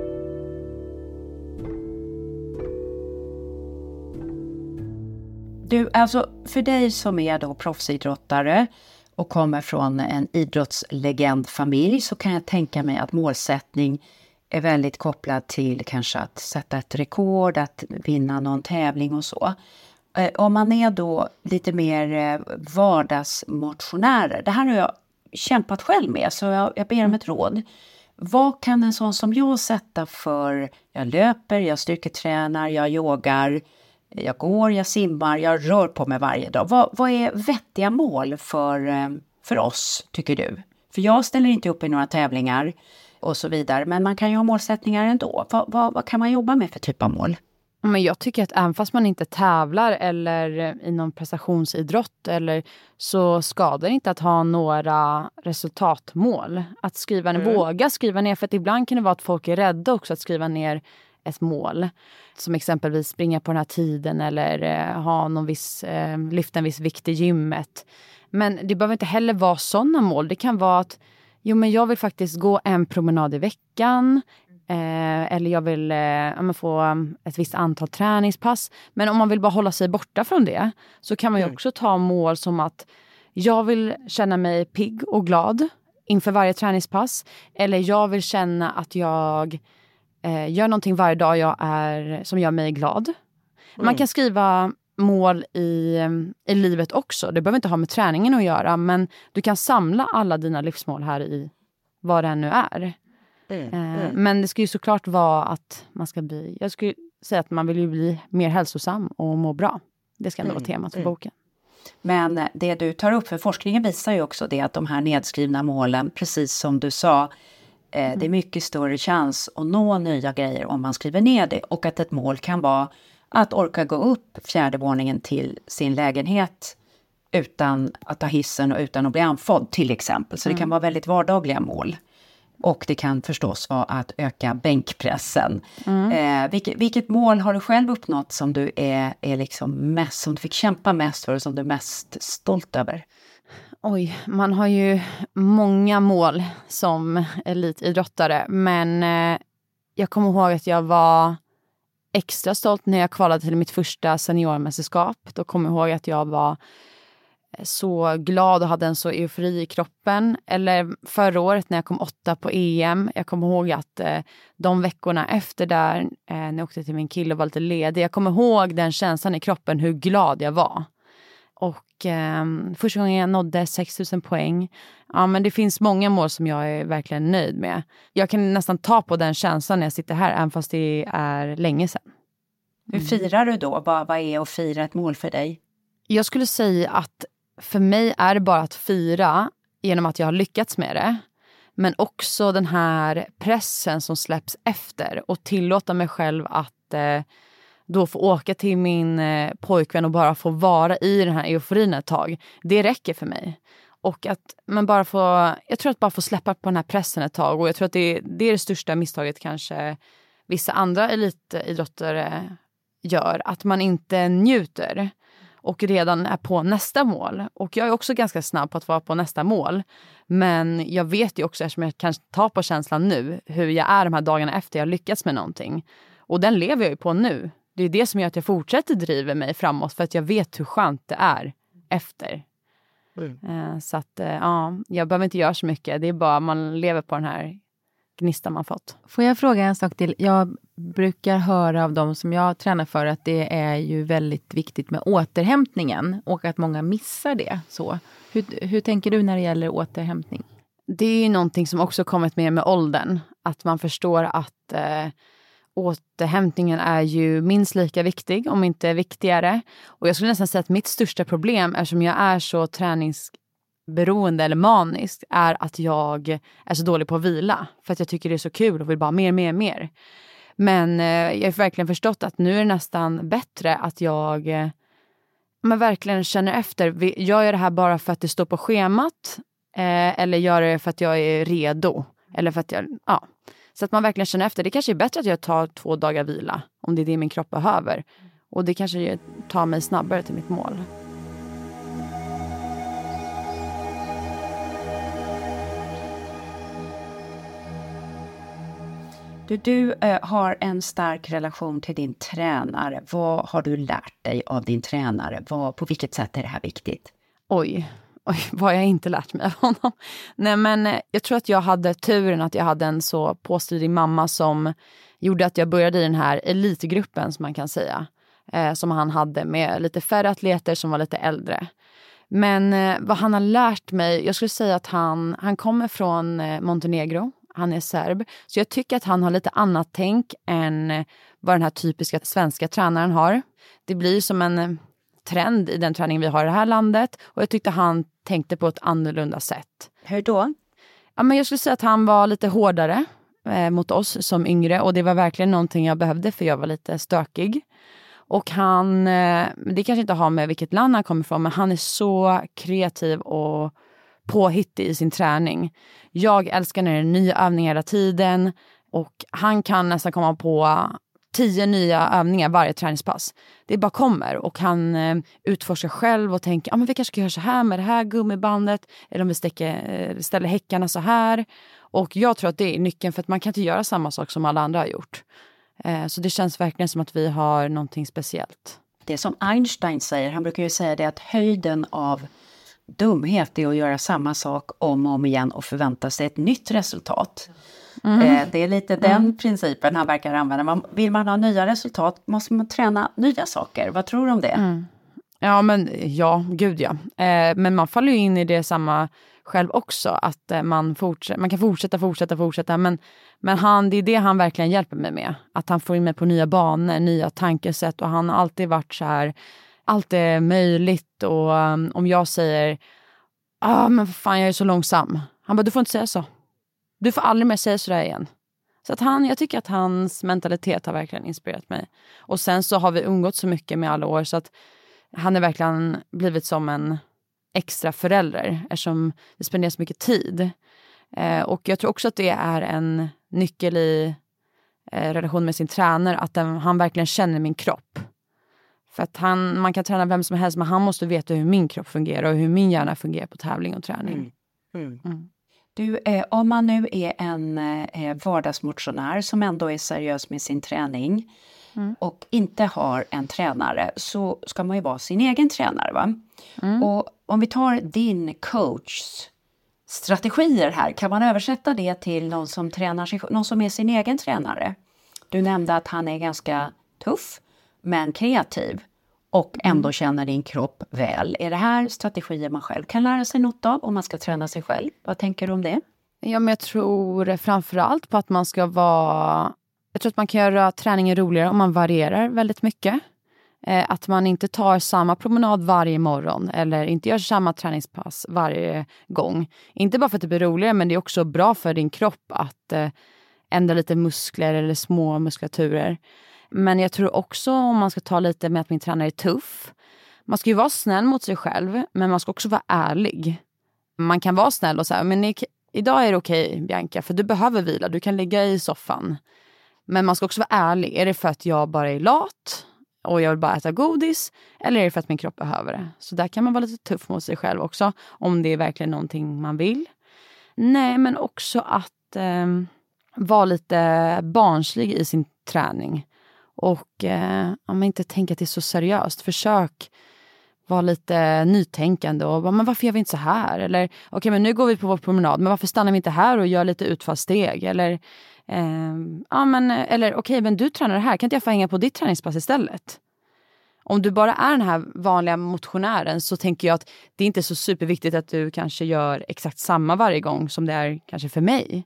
Du, alltså för dig som är då proffsidrottare och kommer från en idrottslegendfamilj, så kan jag tänka mig att målsättning är väldigt kopplad till kanske att sätta ett rekord, att vinna någon tävling och så. Om man är då lite mer vardagsmotionärer, det här har jag kämpat själv med, så jag, jag ber om ett råd. Vad kan en sån som jag sätta för, jag löper, jag styrketränar, jag yogar, jag går, jag simmar, jag rör på mig varje dag. Vad, vad är vettiga mål för, för oss, tycker du? För jag ställer inte upp i några tävlingar och så vidare, men man kan ju ha målsättningar ändå. Vad, vad, vad kan man jobba med för typ av mål? Men jag tycker att även fast man inte tävlar eller i någon prestationsidrott eller, så skadar det inte att ha några resultatmål. Att skriva ner, mm. våga skriva ner, för att ibland kan det vara att folk är rädda också att skriva ner ett mål. Som exempelvis springa på den här tiden eller eh, ha någon viss, eh, lyfta en viss vikt i gymmet. Men det behöver inte heller vara sådana mål. Det kan vara att jo, men jag vill faktiskt gå en promenad i veckan. Eh, eller jag vill eh, få ett visst antal träningspass. Men om man vill bara hålla sig borta från det, så kan man ju också ta mål som att jag vill känna mig pigg och glad inför varje träningspass. Eller jag vill känna att jag eh, gör någonting varje dag jag är, som gör mig glad. Mm. Man kan skriva mål i, i livet också. Det behöver inte ha med träningen att göra, men du kan samla alla dina livsmål här i vad det nu är. Mm, mm. Men det ska ju såklart vara att man ska bli, jag skulle säga att man vill ju bli mer hälsosam och må bra. Det ska ändå mm, vara temat för mm. boken. Men det du tar upp, för forskningen visar ju också det, att de här nedskrivna målen, precis som du sa, eh, mm. det är mycket större chans att nå nya grejer om man skriver ner det. Och att ett mål kan vara att orka gå upp fjärde våningen till sin lägenhet utan att ta hissen och utan att bli anfodd till exempel. Så mm. det kan vara väldigt vardagliga mål. Och det kan förstås vara att öka bänkpressen. Mm. Eh, vilket, vilket mål har du själv uppnått som du är, är liksom mest, som du fick kämpa mest för och som du är mest stolt över? Oj, man har ju många mål som elitidrottare. Men eh, jag kommer ihåg att jag var extra stolt när jag kvalade till mitt första seniormästerskap. Då kommer jag ihåg att jag var så glad och hade en så eufori i kroppen. Eller förra året när jag kom åtta på E M. Jag kommer ihåg att eh, de veckorna efter där, eh, när jag åkte till min kille och var lite ledig. Jag kommer ihåg den känslan i kroppen, hur glad jag var. Och eh, första gången jag nådde sex tusen poäng. Ja, men det finns många mål som jag är verkligen nöjd med. Jag kan nästan ta på den känslan när jag sitter här, även fast det är länge sedan. Hur firar du då? Vad, vad är att fira ett mål för dig? Jag skulle säga att för mig är det bara att fira genom att jag har lyckats med det. Men också den här pressen som släpps efter. Och tillåta mig själv att eh, då få åka till min eh, pojkvän och bara få vara i den här euforin ett tag. Det räcker för mig. Och att man bara får, jag tror att bara få släppa på den här pressen ett tag. Och jag tror att det, det är det största misstaget kanske vissa andra elitidrottare gör. Att man inte njuter. Och redan är på nästa mål. Och jag är också ganska snabb på att vara på nästa mål. Men jag vet ju också, eftersom jag kan ta på känslan nu, hur jag är de här dagarna efter jag lyckats med någonting. Och den lever jag ju på nu. Det är det som gör att jag fortsätter driva mig framåt. För att jag vet hur skönt det är efter. Mm. Så att ja, jag behöver inte göra så mycket. Det är bara man lever på den här gnista man fått. Får jag fråga en sak till? Jag brukar höra av dem som jag tränar för att det är ju väldigt viktigt med återhämtningen och att många missar det. Så, hur, hur tänker du när det gäller återhämtning? Det är ju någonting som också kommit med med åldern. Att man förstår att eh, återhämtningen är ju minst lika viktig, om inte viktigare. Och jag skulle nästan säga att mitt största problem, eftersom jag är så träningsberoende eller manisk, är att jag är så dålig på att vila. För att jag tycker det är så kul och vill bara mer, mer, mer. Men eh, jag har verkligen förstått att nu är det nästan bättre att jag eh, men verkligen känner efter. Gör jag det här bara för att det står på schemat? Eh, eller gör det för att jag är redo? Eller för att jag, ja. Så att man verkligen känner efter. Det kanske är bättre att jag tar två dagar vila. Om det är det min kropp behöver. Och det kanske tar mig snabbare till mitt mål. Du, du äh, har en stark relation till din tränare. Vad har du lärt dig av din tränare? Vad, på vilket sätt är det här viktigt? Oj, oj, vad har jag inte lärt mig av honom? Nej, men jag tror att jag hade turen att jag hade en så påstridig mamma som gjorde att jag började i den här elitgruppen, som man kan säga. Eh, som han hade med lite färre atleter som var lite äldre. Men eh, vad han har lärt mig, jag skulle säga att han, han kommer från eh, Montenegro. Han är serb. Så jag tycker att han har lite annat tänk än vad den här typiska svenska tränaren har. Det blir som en trend i den träning vi har i det här landet. Och jag tyckte han tänkte på ett annorlunda sätt. Hur då? Ja, men jag skulle säga att han var lite hårdare eh, mot oss som yngre. Och det var verkligen någonting jag behövde, för jag var lite stökig. Och han, eh, det kanske inte har med vilket land han kommer ifrån, men han är så kreativ och påhittig i sin träning. Jag älskar när det är nya övningar hela tiden. Och han kan nästan komma på tio nya övningar varje träningspass. Det bara kommer. Och han eh, utforskar själv och tänker, ja, men vi kanske ska göra så här med det här gummibandet. Eller om vi stäcker, eh, ställer häckarna så här. Och jag tror att det är nyckeln, för att man kan inte göra samma sak som alla andra har gjort. Eh, så det känns verkligen som att vi har någonting speciellt. Det som Einstein säger, han brukar ju säga det, att höjden av dumhet är att göra samma sak om och om igen och förvänta sig ett nytt resultat. Mm. Eh, det är lite den mm. principen han verkar använda. Man, vill man ha nya resultat måste man träna nya saker. Vad tror du om det? Mm. Ja, men ja, gud ja. Eh, men man faller ju in i det samma själv också. Att eh, man, fortsätter, man kan fortsätta, fortsätta, fortsätta. Men, men han, det är det han verkligen hjälper mig med. Att han får in mig på nya banor, nya tankesätt. Och han har alltid varit så här, allt är möjligt. Och um, om jag säger, ah, men fan, jag är så långsam. Han bara, du får inte säga så. Du får aldrig mer säga sådär igen. Så att han, jag tycker att hans mentalitet har verkligen inspirerat mig. Och sen så har vi umgått så mycket med alla år, så att han är verkligen blivit som en extra förälder, eftersom vi spenderar så mycket tid. Eh, och jag tror också att det är en nyckel i eh, relation med sin tränare, att den, han verkligen känner min kropp. För att han, man kan träna vem som helst, men han måste veta hur min kropp fungerar och hur min hjärna fungerar på tävling och träning. Mm. Mm. Mm. Du, eh, om man nu är en eh, vardagsmotionär som ändå är seriös med sin träning mm. och inte har en tränare, så ska man ju vara sin egen tränare, va? Mm. Och om vi tar din coachs strategier här, kan man översätta det till någon som tränar sig, någon som är sin egen tränare? Du nämnde att han är ganska tuff men kreativ och ändå mm. känner din kropp väl. Är det här strategier man själv kan lära sig något av om man ska träna sig själv? Vad tänker du om det? Ja, men jag tror framförallt på att man ska vara... Jag tror att man kan göra träningen roligare om man varierar väldigt mycket. Eh, att man inte tar samma promenad varje morgon eller inte gör samma träningspass varje gång. Inte bara för att det blir roligare, men det är också bra för din kropp att eh, ändra lite muskler eller små muskulaturer. Men jag tror också, om man ska ta lite med att min tränare är tuff, man ska ju vara snäll mot sig själv, men man ska också vara ärlig. Man kan vara snäll och säga, men i, idag är det okej, Bianca, för du behöver vila, du kan ligga i soffan. Men man ska också vara ärlig. Är det för att jag bara är lat och jag vill bara äta godis, eller är det för att min kropp behöver det? Så där kan man vara lite tuff mot sig själv också, om det är verkligen någonting man vill. Nej, men också att eh, vara lite barnslig i sin träning. Och eh, om man inte tänker att det är så seriöst, försök, vara lite nytänkande och bara, men varför gör vi inte så här? Eller okej, okay, men nu går vi på vår promenad, men varför stannar vi inte här och gör lite utfallssteg? Eller, eh, ja, men, eller okej, okay, men du tränar här, kan inte jag få hänga på ditt träningspass istället? Om du bara är den här vanliga motionären så tänker jag att det är inte så superviktigt att du kanske gör exakt samma varje gång som det är kanske för mig.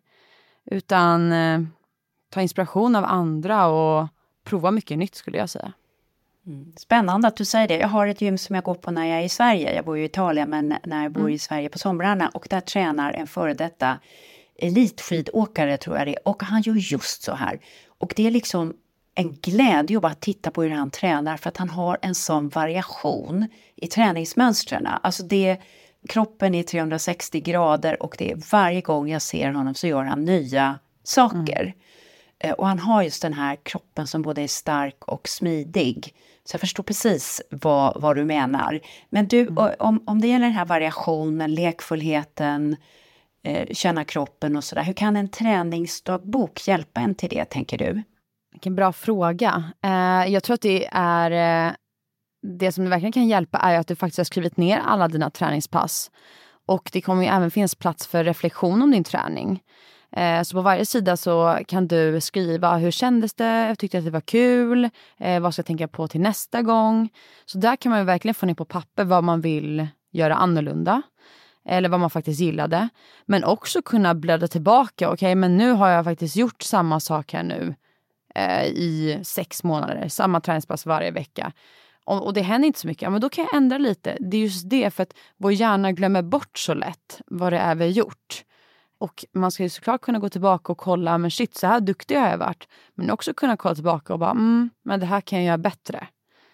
Utan eh, ta inspiration av andra och prova mycket nytt skulle jag säga. Mm. Spännande att du säger det. Jag har ett gym som jag går på när jag är i Sverige. Jag bor ju i Italien, men när jag bor mm. i Sverige på somrarna. Och där tränar en före detta elitskidåkare tror jag det är. Och han gör just så här. Och det är liksom en glädje att bara titta på hur han tränar. För att han har en sån variation i träningsmönstren. Alltså det, kroppen är trehundrasextio grader. Och det är varje gång jag ser honom så gör han nya saker. Mm. Och han har just den här kroppen som både är stark och smidig. Så jag förstår precis vad, vad du menar. Men du, mm. om, om det gäller den här variationen, lekfullheten, eh, känna kroppen och sådär. Hur kan en träningsdagbok hjälpa en till det, tänker du? Vilken bra fråga. Eh, jag tror att det är... Eh, det som verkligen kan hjälpa är att du faktiskt har skrivit ner alla dina träningspass. Och det kommer ju även finnas plats för reflektion om din träning. Så på varje sida så kan du skriva hur kändes det, jag tyckte att det var kul, eh, vad ska jag tänka på till nästa gång. Så där kan man ju verkligen få ner på papper vad man vill göra annorlunda. Eller vad man faktiskt gillade. Men också kunna bläddra tillbaka. Okej, okay, men nu har jag faktiskt gjort samma sak här nu eh, i sex månader. Samma träningspass varje vecka. Och, och det händer inte så mycket. Ja, men då kan jag ändra lite. Det är just det, för att vår hjärna glömmer bort så lätt vad det är vi har gjort. Och man ska ju såklart kunna gå tillbaka och kolla, men shit, så här duktig har jag varit. Men också kunna kolla tillbaka och bara, mm, men det här kan jag göra bättre.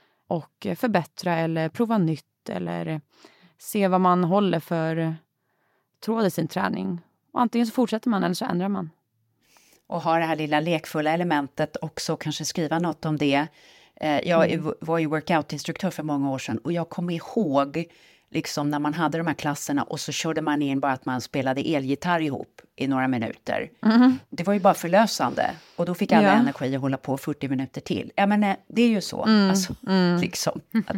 Och förbättra eller prova nytt eller se vad man håller för tråd i sin träning. Och antingen så fortsätter man eller så ändrar man. Och ha det här lilla lekfulla elementet också, kanske skriva något om det. Jag mm. var ju workout-instruktör för många år sedan och jag kommer ihåg liksom när man hade de här klasserna och så körde man in bara att man spelade elgitarr ihop i några minuter. Mm. Det var ju bara förlösande. Och då fick alla ja. energi att hålla på fyrtio minuter till. Ja, men det är ju så. Mm. Alltså, mm. liksom. Att...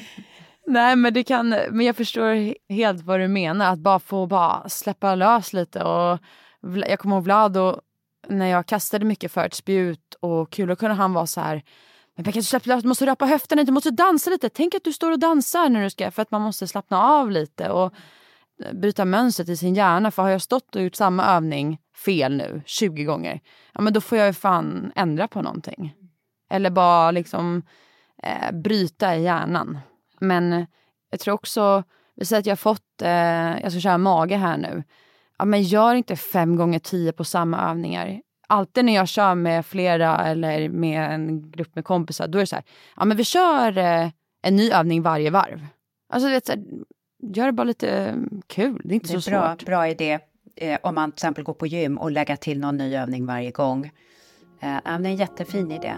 Nej, men det kan, men jag förstår helt vad du menar. Att bara få bara släppa lös lite. Och jag kommer ihåg Vlad, och när jag kastade mycket för ett spjut och kul, då kunde han vara så här: men kan du släppa lös, du måste röpa höften, du måste dansa lite. Tänk att du står och dansar när du ska, för att man måste slappna av lite och bryta mönstret i sin hjärna. För har jag stått och gjort samma övning fel nu tjugo gånger, ja, men då får jag ju fan ändra på någonting. Eller bara liksom eh, bryta i hjärnan. Men jag tror också, vi säger att jag har fått, eh, jag ska köra mage här nu. Ja, men gör inte fem gånger tio på samma övningar. Alltid när jag kör med flera eller med en grupp med kompisar, då är det så här: ja, men vi kör eh, en ny övning varje varv. Alltså, vet, så här, gör det bara lite kul. Det är inte det är så bra, svårt. Bra idé eh, om man till exempel går på gym och lägger till någon ny övning varje gång. Eh, det är en jättefin idé.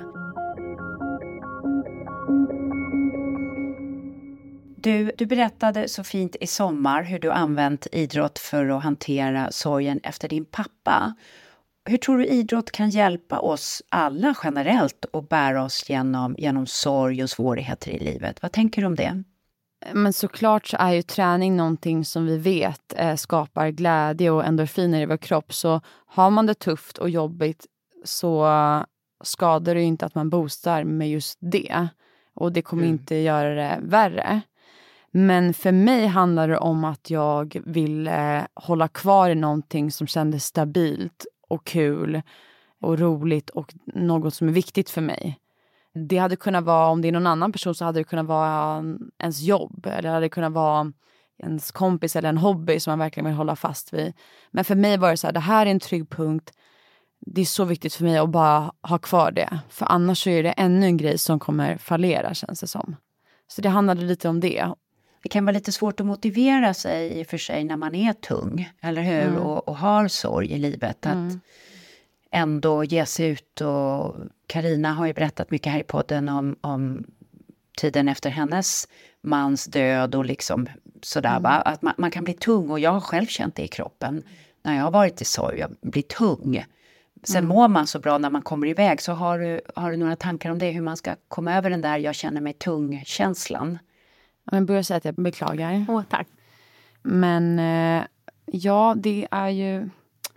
Du, du berättade så fint i sommar hur du använt idrott för att hantera sorgen efter din pappa. Hur tror du idrott kan hjälpa oss alla generellt att bära oss genom, genom sorg och svårigheter i livet? Vad tänker du om det? Men såklart så är ju träning någonting som vi vet eh, skapar glädje och endorfiner i vår kropp. Så har man det tufft och jobbigt så skadar det ju inte att man boostar med just det. Och det kommer mm. inte göra det värre. Men för mig handlar det om att jag vill eh, hålla kvar i någonting som kändes stabilt och kul och roligt och något som är viktigt för mig. Det hade kunnat vara, om det är någon annan person så hade det kunnat vara ens jobb. Eller det hade kunnat vara ens kompis eller en hobby som man verkligen vill hålla fast vid. Men för mig var det så här: det här är en trygg punkt. Det är så viktigt för mig att bara ha kvar det. För annars så är det ännu en grej som kommer fallera, känns det som. Så det handlade lite om det. Det kan vara lite svårt att motivera sig i för sig när man är tung, eller hur? Mm. Och, och har sorg i livet. Att mm. ändå ge sig ut. Och Carina har ju berättat mycket här i podden om, om tiden efter hennes mans död och liksom sådär. Mm. Va? Att man, man kan bli tung, och jag har själv känt det i kroppen. När jag har varit i sorg, jag blir tung. Sen mm. mår man så bra när man kommer iväg. Så har du, har du några tankar om det? Hur man ska komma över den där jag känner mig tung-känslan? Jag börjar säga att jag beklagar. Åh, tack. Men eh, ja, det är ju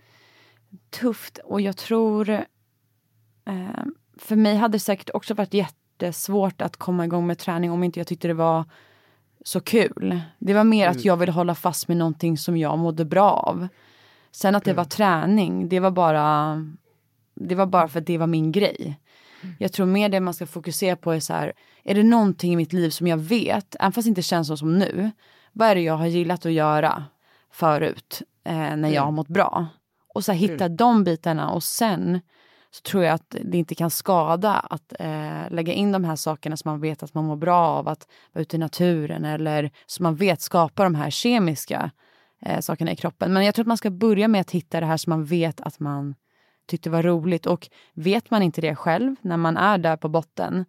tufft. Och jag tror... Eh, för mig hade det säkert också varit jättesvårt att komma igång med träning om inte jag tyckte det var så kul. Det var mer mm. att jag ville hålla fast med någonting som jag mådde bra av. Sen att det mm. var träning, det var bara det var bara för att det var min grej. Mm. Jag tror mer det man ska fokusera på är så här, är det någonting i mitt liv som jag vet, även fast det inte känns så som nu, vad är det jag har gillat att göra förut eh, när mm. jag har mått bra? Och så här, hitta mm. de bitarna och sen så tror jag att det inte kan skada att eh, lägga in de här sakerna som man vet att man mår bra av, att vara ute i naturen eller som man vet skapar de här kemiska eh, sakerna i kroppen. Men jag tror att man ska börja med att hitta det här som man vet att man tyckte var roligt. Och vet man inte det själv när man är där på botten,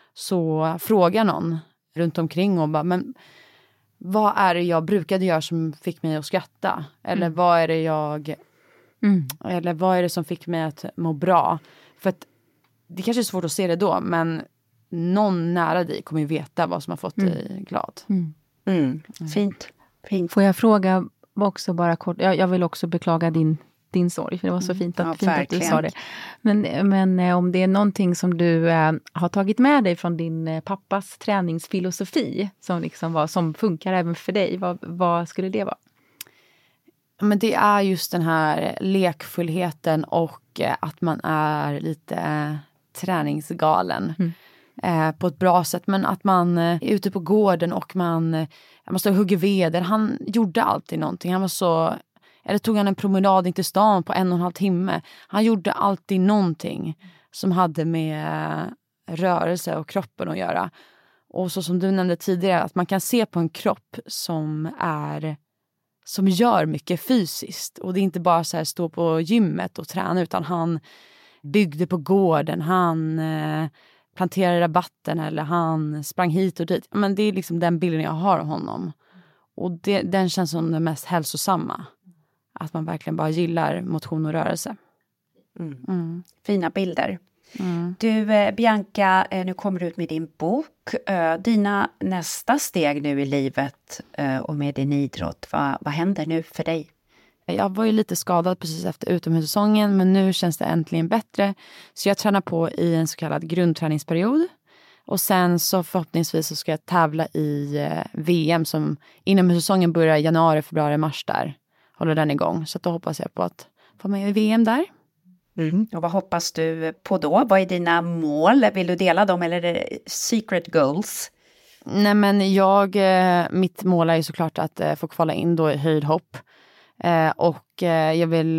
så fråga någon runt omkring och bara, men vad är det jag brukade göra som fick mig att skratta? Eller mm. vad är det jag... Mm. Eller vad är det som fick mig att må bra? För att det kanske är svårt att se det då, men någon nära dig kommer ju veta vad som har fått mm. dig glad. Mm. Mm. Fint. Fint. Får jag fråga också bara kort, jag, jag vill också beklaga din, din sorg, för det var så fint att, ja, fint att du sa det. Men, men om det är någonting som du äh, har tagit med dig från din äh, pappas träningsfilosofi som, liksom var, som funkar även för dig, vad, vad skulle det vara? Men det är just den här lekfullheten och att man är lite eh, träningsgalen mm. eh, på ett bra sätt. Men att man eh, är ute på gården och man, eh, man står och hugger veder. Han gjorde alltid någonting. Han var så, eller tog han en promenad in till stan på en och en halv timme. Han gjorde alltid någonting som hade med eh, rörelse och kroppen att göra. Och så som du nämnde tidigare, att man kan se på en kropp som är... som gör mycket fysiskt. Och det är inte bara så här stå på gymmet och träna, utan han byggde på gården, han eh, planterade rabatten eller han sprang hit och dit. Men det är liksom den bilden jag har av honom. Och det, den känns som den mest hälsosamma. Att man verkligen bara gillar motion och rörelse. Mm. Mm. Fina bilder. Mm. Du, eh, Bianca, eh, nu kommer du ut med din bok. Eh, dina nästa steg nu i livet eh, och med din idrott, Va, vad händer nu för dig? Jag var ju lite skadad precis efter utomhussäsongen, men nu känns det äntligen bättre. Så jag tränar på i en så kallad grundträningsperiod. Och sen så förhoppningsvis så ska jag tävla i eh, V M som inomhussäsongen börjar i januari, februari, mars där. Håller den igång. Så då hoppas jag på att få med i V M där. Mm. Och vad hoppas du på då? Vad är dina mål? Vill du dela dem eller är det secret goals? Nej, men jag, mitt mål är ju såklart att få kvala in då i höjdhopp. Och jag vill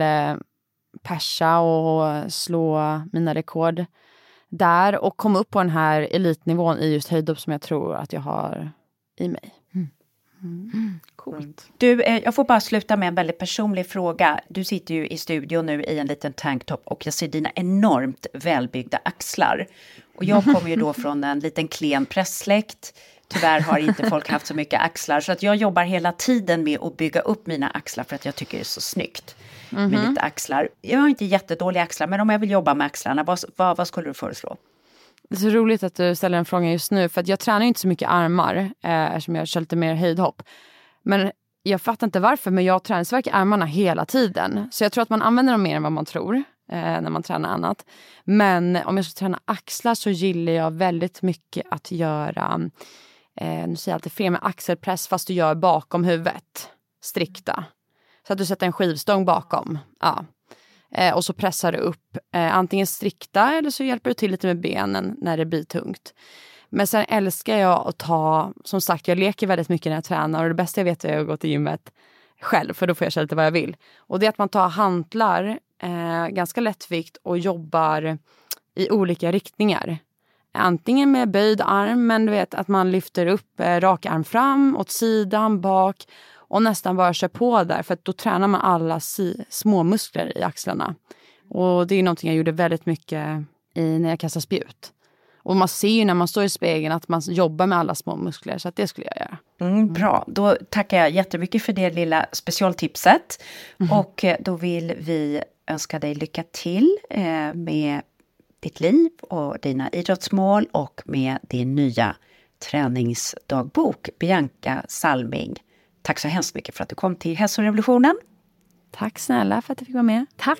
persa och slå mina rekord där och komma upp på den här elitnivån i just höjdhopp som jag tror att jag har i mig. Mm. Mm. Coolt. Du, eh, jag får bara sluta med en väldigt personlig fråga. Du sitter ju i studion nu i en liten tanktop och jag ser dina enormt välbyggda axlar. Och jag kommer ju då från en liten klen presssläkt. Tyvärr har inte folk haft så mycket axlar, så att jag jobbar hela tiden med att bygga upp mina axlar för att jag tycker det är så snyggt mm-hmm. med lite axlar. Jag har inte jättedåliga axlar, men om jag vill jobba med axlarna, vad, vad, vad skulle du föreslå? Det är så roligt att du ställer en fråga just nu, för att jag tränar ju inte så mycket armar eh, eftersom jag kör lite mer höjdhopp. Men jag fattar inte varför, men jag träningsverkar armarna hela tiden. Så jag tror att man använder dem mer än vad man tror eh, när man tränar annat. Men om jag ska träna axlar så gillar jag väldigt mycket att göra, eh, nu säger jag alltid fel, med axelpress fast du gör bakom huvudet, strikta. Så att du sätter en skivstång bakom, ja. Eh, och så pressar du upp eh, antingen strikta eller så hjälper du till lite med benen när det blir tungt. Men sen älskar jag att ta, som sagt jag leker väldigt mycket när jag tränar och det bästa jag vet är att gå till gymmet själv för då får jag köra lite vad jag vill. Och det är att man tar hantlar, eh, ganska lättvikt och jobbar i olika riktningar. Antingen med böjd arm, men du vet att man lyfter upp eh, rak arm fram, åt sidan, bak och nästan bara kör på där för att då tränar man alla si- små muskler i axlarna. Och det är någonting jag gjorde väldigt mycket i när jag kastar spjut. Och man ser ju när man står i spegeln att man jobbar med alla små muskler, så att det skulle jag göra. Mm, bra, då tackar jag jättemycket för det lilla specialtipset. Mm. Och då vill vi önska dig lycka till eh, med ditt liv och dina idrottsmål och med din nya träningsdagbok, Bianca Salming. Tack så hemskt mycket för att du kom till Hälsorevolutionen. Tack snälla för att du fick vara med. Tack!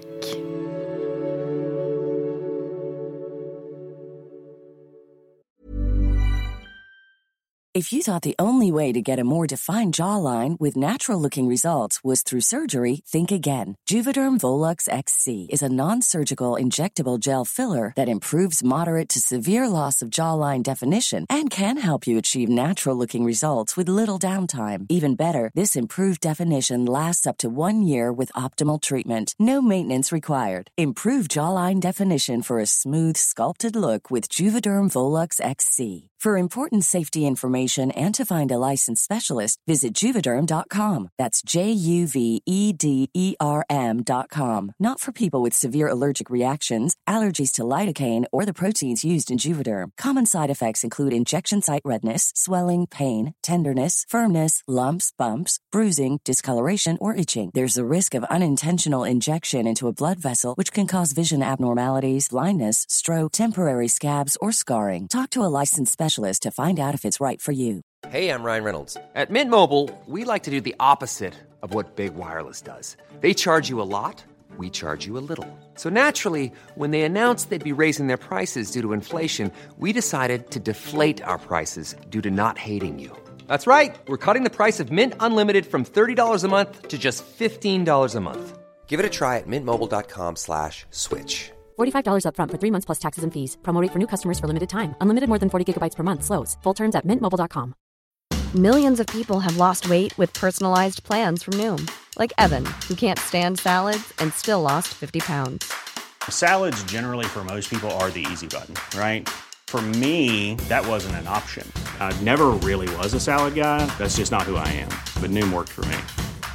If you thought the only way to get a more defined jawline with natural-looking results was through surgery, think again. Juvederm Volux X C is a non-surgical injectable gel filler that improves moderate to severe loss of jawline definition and can help you achieve natural-looking results with little downtime. Even better, this improved definition lasts up to one year with optimal treatment. No maintenance required. Improve jawline definition for a smooth, sculpted look with Juvederm Volux X C. For important safety information and to find a licensed specialist, visit Juvederm dot com. That's J U V E D E R M dot com. Not for people with severe allergic reactions, allergies to lidocaine, or the proteins used in Juvederm. Common side effects include injection site redness, swelling, pain, tenderness, firmness, lumps, bumps, bruising, discoloration, or itching. There's a risk of unintentional injection into a blood vessel, which can cause vision abnormalities, blindness, stroke, temporary scabs, or scarring. Talk to a licensed specialist to find out if it's right for you. Hey, I'm Ryan Reynolds. At Mint Mobile, we like to do the opposite of what Big Wireless does. They charge you a lot, we charge you a little. So naturally, when they announced they'd be raising their prices due to inflation, we decided to deflate our prices due to not hating you. That's right. We're cutting the price of Mint Unlimited from thirty dollars a month to just fifteen dollars a month. Give it a try at mintmobile.com slash switch. forty-five dollars up front for three months plus taxes and fees. Promo rate for new customers for limited time. Unlimited more than forty gigabytes per month. Slows full terms at mint mobile dot com. Millions of people have lost weight with personalized plans from Noom. Like Evan, who can't stand salads and still lost fifty pounds. Salads generally for most people are the easy button, right? For me, that wasn't an option. I never really was a salad guy. That's just not who I am. But Noom worked for me.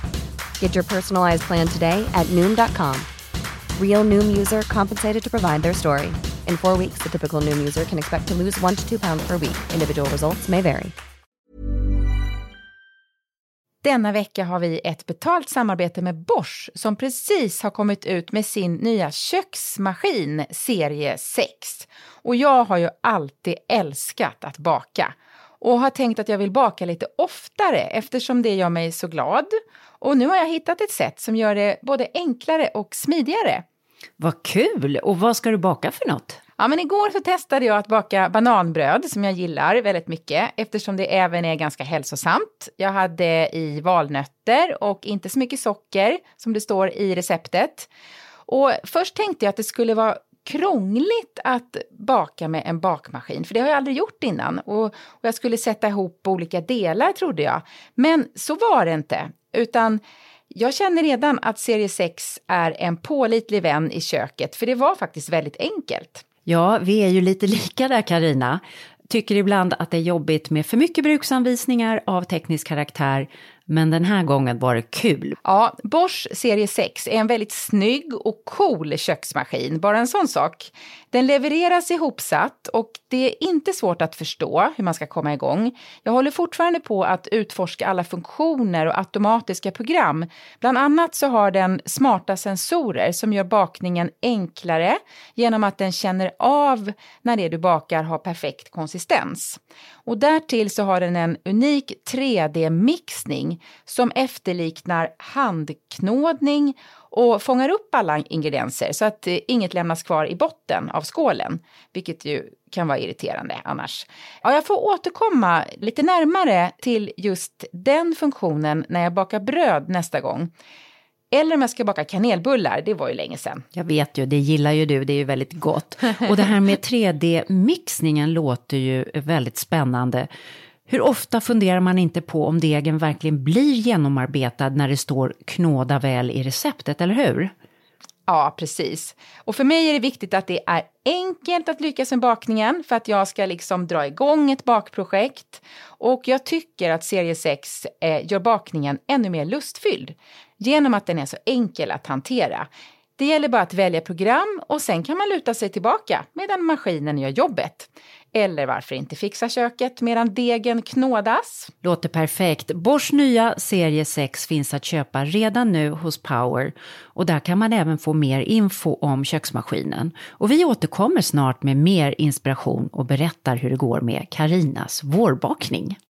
Get your personalized plan today at Noom dot com. Real Noom user compensated to provide their story. In four weeks, the typical Noom user can expect to lose one to two pounds per week. Individual results may vary. Denna vecka har vi ett betalt samarbete med Bosch som precis har kommit ut med sin nya köksmaskin serie sex. Och jag har ju alltid älskat att baka. Och har tänkt att jag vill baka lite oftare eftersom det gör mig så glad. Och nu har jag hittat ett sätt som gör det både enklare och smidigare. Vad kul! Och vad ska du baka för något? Ja, men igår så testade jag att baka bananbröd som jag gillar väldigt mycket eftersom det även är ganska hälsosamt. Jag hade i valnötter och inte så mycket socker som det står i receptet. Och först tänkte jag att det skulle vara krångligt att baka med en bakmaskin, för det har jag aldrig gjort innan. Och, och jag skulle sätta ihop olika delar trodde jag. Men så var det inte, utan jag känner redan att serie sex är en pålitlig vän i köket, för det var faktiskt väldigt enkelt. Ja, vi är ju lite lika där, Carina. Tycker ibland att det är jobbigt med för mycket bruksanvisningar av teknisk karaktär, men den här gången var det kul. Ja, Bosch serie sex är en väldigt snygg och cool köksmaskin, bara en sån sak. Den levereras ihopsatt och det är inte svårt att förstå hur man ska komma igång. Jag håller fortfarande på att utforska alla funktioner och automatiska program. Bland annat så har den smarta sensorer som gör bakningen enklare genom att den känner av när det du bakar har perfekt konsistens. Och därtill så har den en unik tre D-mixning som efterliknar handknådning och fångar upp alla ingredienser så att inget lämnas kvar i botten av skålen, vilket ju kan vara irriterande annars. Ja, jag får återkomma lite närmare till just den funktionen när jag bakar bröd nästa gång. Eller om jag ska baka kanelbullar, det var ju länge sedan. Jag vet ju, det gillar ju du, det är ju väldigt gott. Och det här med tre D-mixningen låter ju väldigt spännande. Hur ofta funderar man inte på om degen verkligen blir genomarbetad när det står knåda väl i receptet, eller hur? Ja, precis. Och för mig är det viktigt att det är enkelt att lyckas med bakningen för att jag ska liksom dra igång ett bakprojekt. Och jag tycker att serie sex eh, gör bakningen ännu mer lustfylld genom att den är så enkel att hantera. Det gäller bara att välja program och sen kan man luta sig tillbaka medan maskinen gör jobbet. Eller varför inte fixa köket medan degen knådas? Låter perfekt. Bosch nya serie sex finns att köpa redan nu hos Power. Och där kan man även få mer info om köksmaskinen. Och vi återkommer snart med mer inspiration och berättar hur det går med Karinas vårbakning.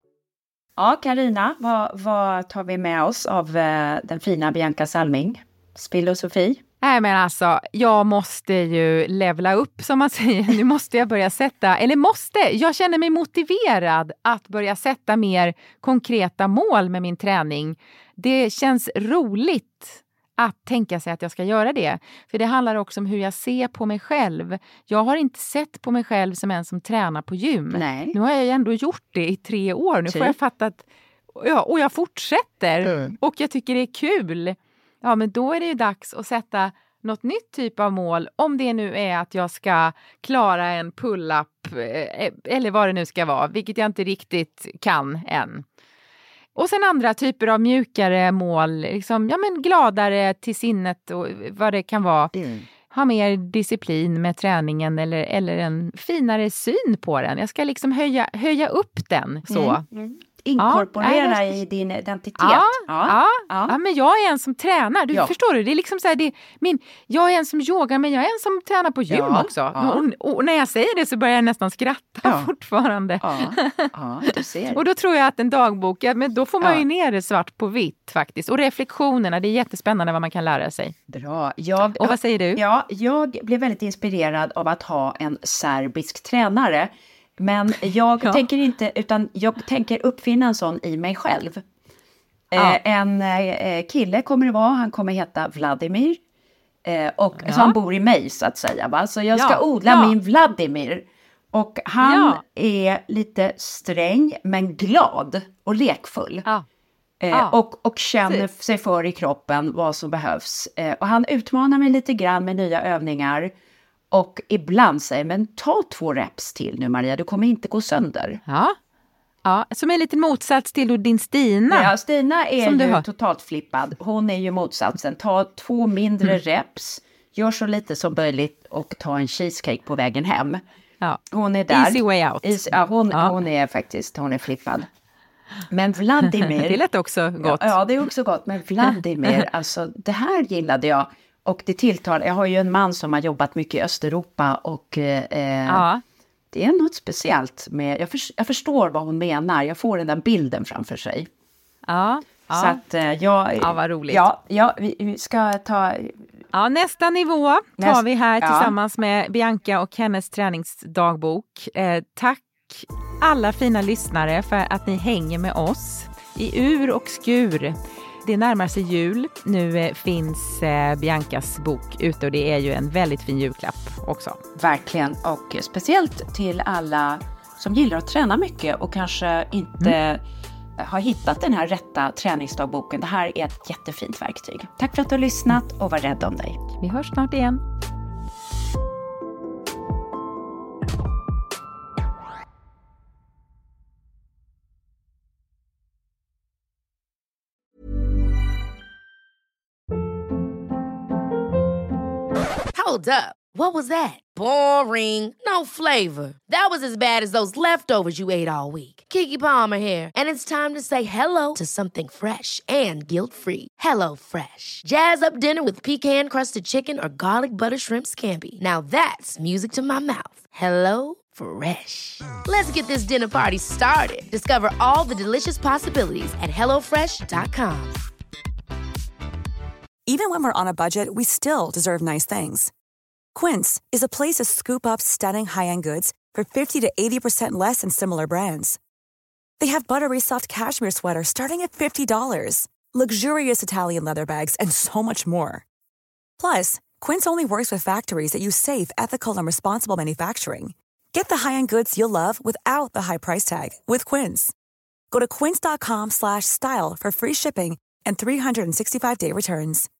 Ja, Carina, vad, vad tar vi med oss av eh, den fina Bianca Salming? Filosofi? Nej men alltså, jag måste ju levla upp som man säger. Nu måste jag börja sätta, eller måste, jag känner mig motiverad att börja sätta mer konkreta mål med min träning. Det känns roligt att tänka sig att jag ska göra det. För det handlar också om hur jag ser på mig själv. Jag har inte sett på mig själv som en som tränar på gym. Nej. Nu har jag ju ändå gjort det i tre år. Nu får jag fatta att, ja, och jag fortsätter. Mm. Och jag tycker det är kul. Ja, men då är det ju dags att sätta något nytt typ av mål. Om det nu är att jag ska klara en pull-up eller vad det nu ska vara. Vilket jag inte riktigt kan än. Och sen andra typer av mjukare mål. Liksom, ja, men gladare till sinnet och vad det kan vara. Mm. Ha mer disciplin med träningen eller, eller en finare syn på den. Jag ska liksom höja, höja upp den så. Mm. Mm. Inkorporera ja, i din identitet. Ja, ja. Ja, ja. ja, men jag är en som tränar. Du ja. förstår du? Det är liksom så här, det är min, jag är en som yogar, men jag är en som tränar på gym ja, också. Ja. Och, och när jag säger det så börjar jag nästan skratta ja. fortfarande. Ja, ja, du ser. Och då tror jag att en dagbok, ja, men då får man ja. ju ner det svart på vitt faktiskt. Och reflektionerna, det är jättespännande vad man kan lära sig. Bra. Jag, och vad säger du? Ja, jag blev väldigt inspirerad av att ha en serbisk tränare. Men jag ja. tänker inte, utan jag tänker uppfinna en sån i mig själv. Ja. Eh, en eh, kille kommer det vara, han kommer heta Vladimir. Eh, och ja. så han bor i mig så att säga. Va? Så jag ska ja. odla ja. min Vladimir. Och han ja. är lite sträng men glad och lekfull. Ja. Eh, ja. och, och känner Precis. sig för i kroppen vad som behövs. Eh, och han utmanar mig lite grann med nya övningar. Och ibland säger, men ta två reps till nu Maria, du kommer inte gå sönder. Ja, ja som är lite motsats till din Stina. Ja, Stina är ju totalt flippad. Hon är ju motsatsen. Ta två mindre mm. reps, gör så lite som möjligt och ta en cheesecake på vägen hem. Ja. Hon är där. Easy way out. Easy, ja, hon, ja. hon är faktiskt, hon är flippad. Men Vladimir... det lät också gott. Ja, ja, det är också gott. Men Vladimir, alltså det här gillade jag. Och det tilltal, jag har ju en man som har jobbat mycket i Östeuropa och eh, ja. det är något speciellt med, jag, för, jag förstår vad hon menar, jag får den där bilden framför sig. Ja, så ja. att eh, jag... Ja, vad roligt. Ja, ja vi, vi ska ta... Ja, nästa nivå tar Näst, vi här tillsammans ja. med Bianca och hennes träningsdagbok. Eh, tack alla fina lyssnare för att ni hänger med oss i ur och skur. Det närmar sig jul. Nu finns eh, Biancas bok ute och det är ju en väldigt fin julklapp också. Verkligen, och speciellt till alla som gillar att träna mycket och kanske inte mm. har hittat den här rätta träningsdagboken. Det här är ett jättefint verktyg. Tack för att du har lyssnat och var rädd om dig. Vi hörs snart igen. Hold up. What was that? Boring. No flavor. That was as bad as those leftovers you ate all week. Keke Palmer here, and it's time to say hello to something fresh and guilt-free. Hello Fresh. Jazz up dinner with pecan-crusted chicken or garlic butter shrimp scampi. Now that's music to my mouth. Hello Fresh. Let's get this dinner party started. Discover all the delicious possibilities at hello fresh dot com. Even when we're on a budget, we still deserve nice things. Quince is a place to scoop up stunning high-end goods for fifty to eighty percent less than similar brands. They have buttery soft cashmere sweaters starting at fifty dollars, luxurious Italian leather bags, and so much more. Plus, Quince only works with factories that use safe, ethical, and responsible manufacturing. Get the high-end goods you'll love without the high price tag with Quince. Go to quince dot com slash style for free shipping and three sixty-five day returns.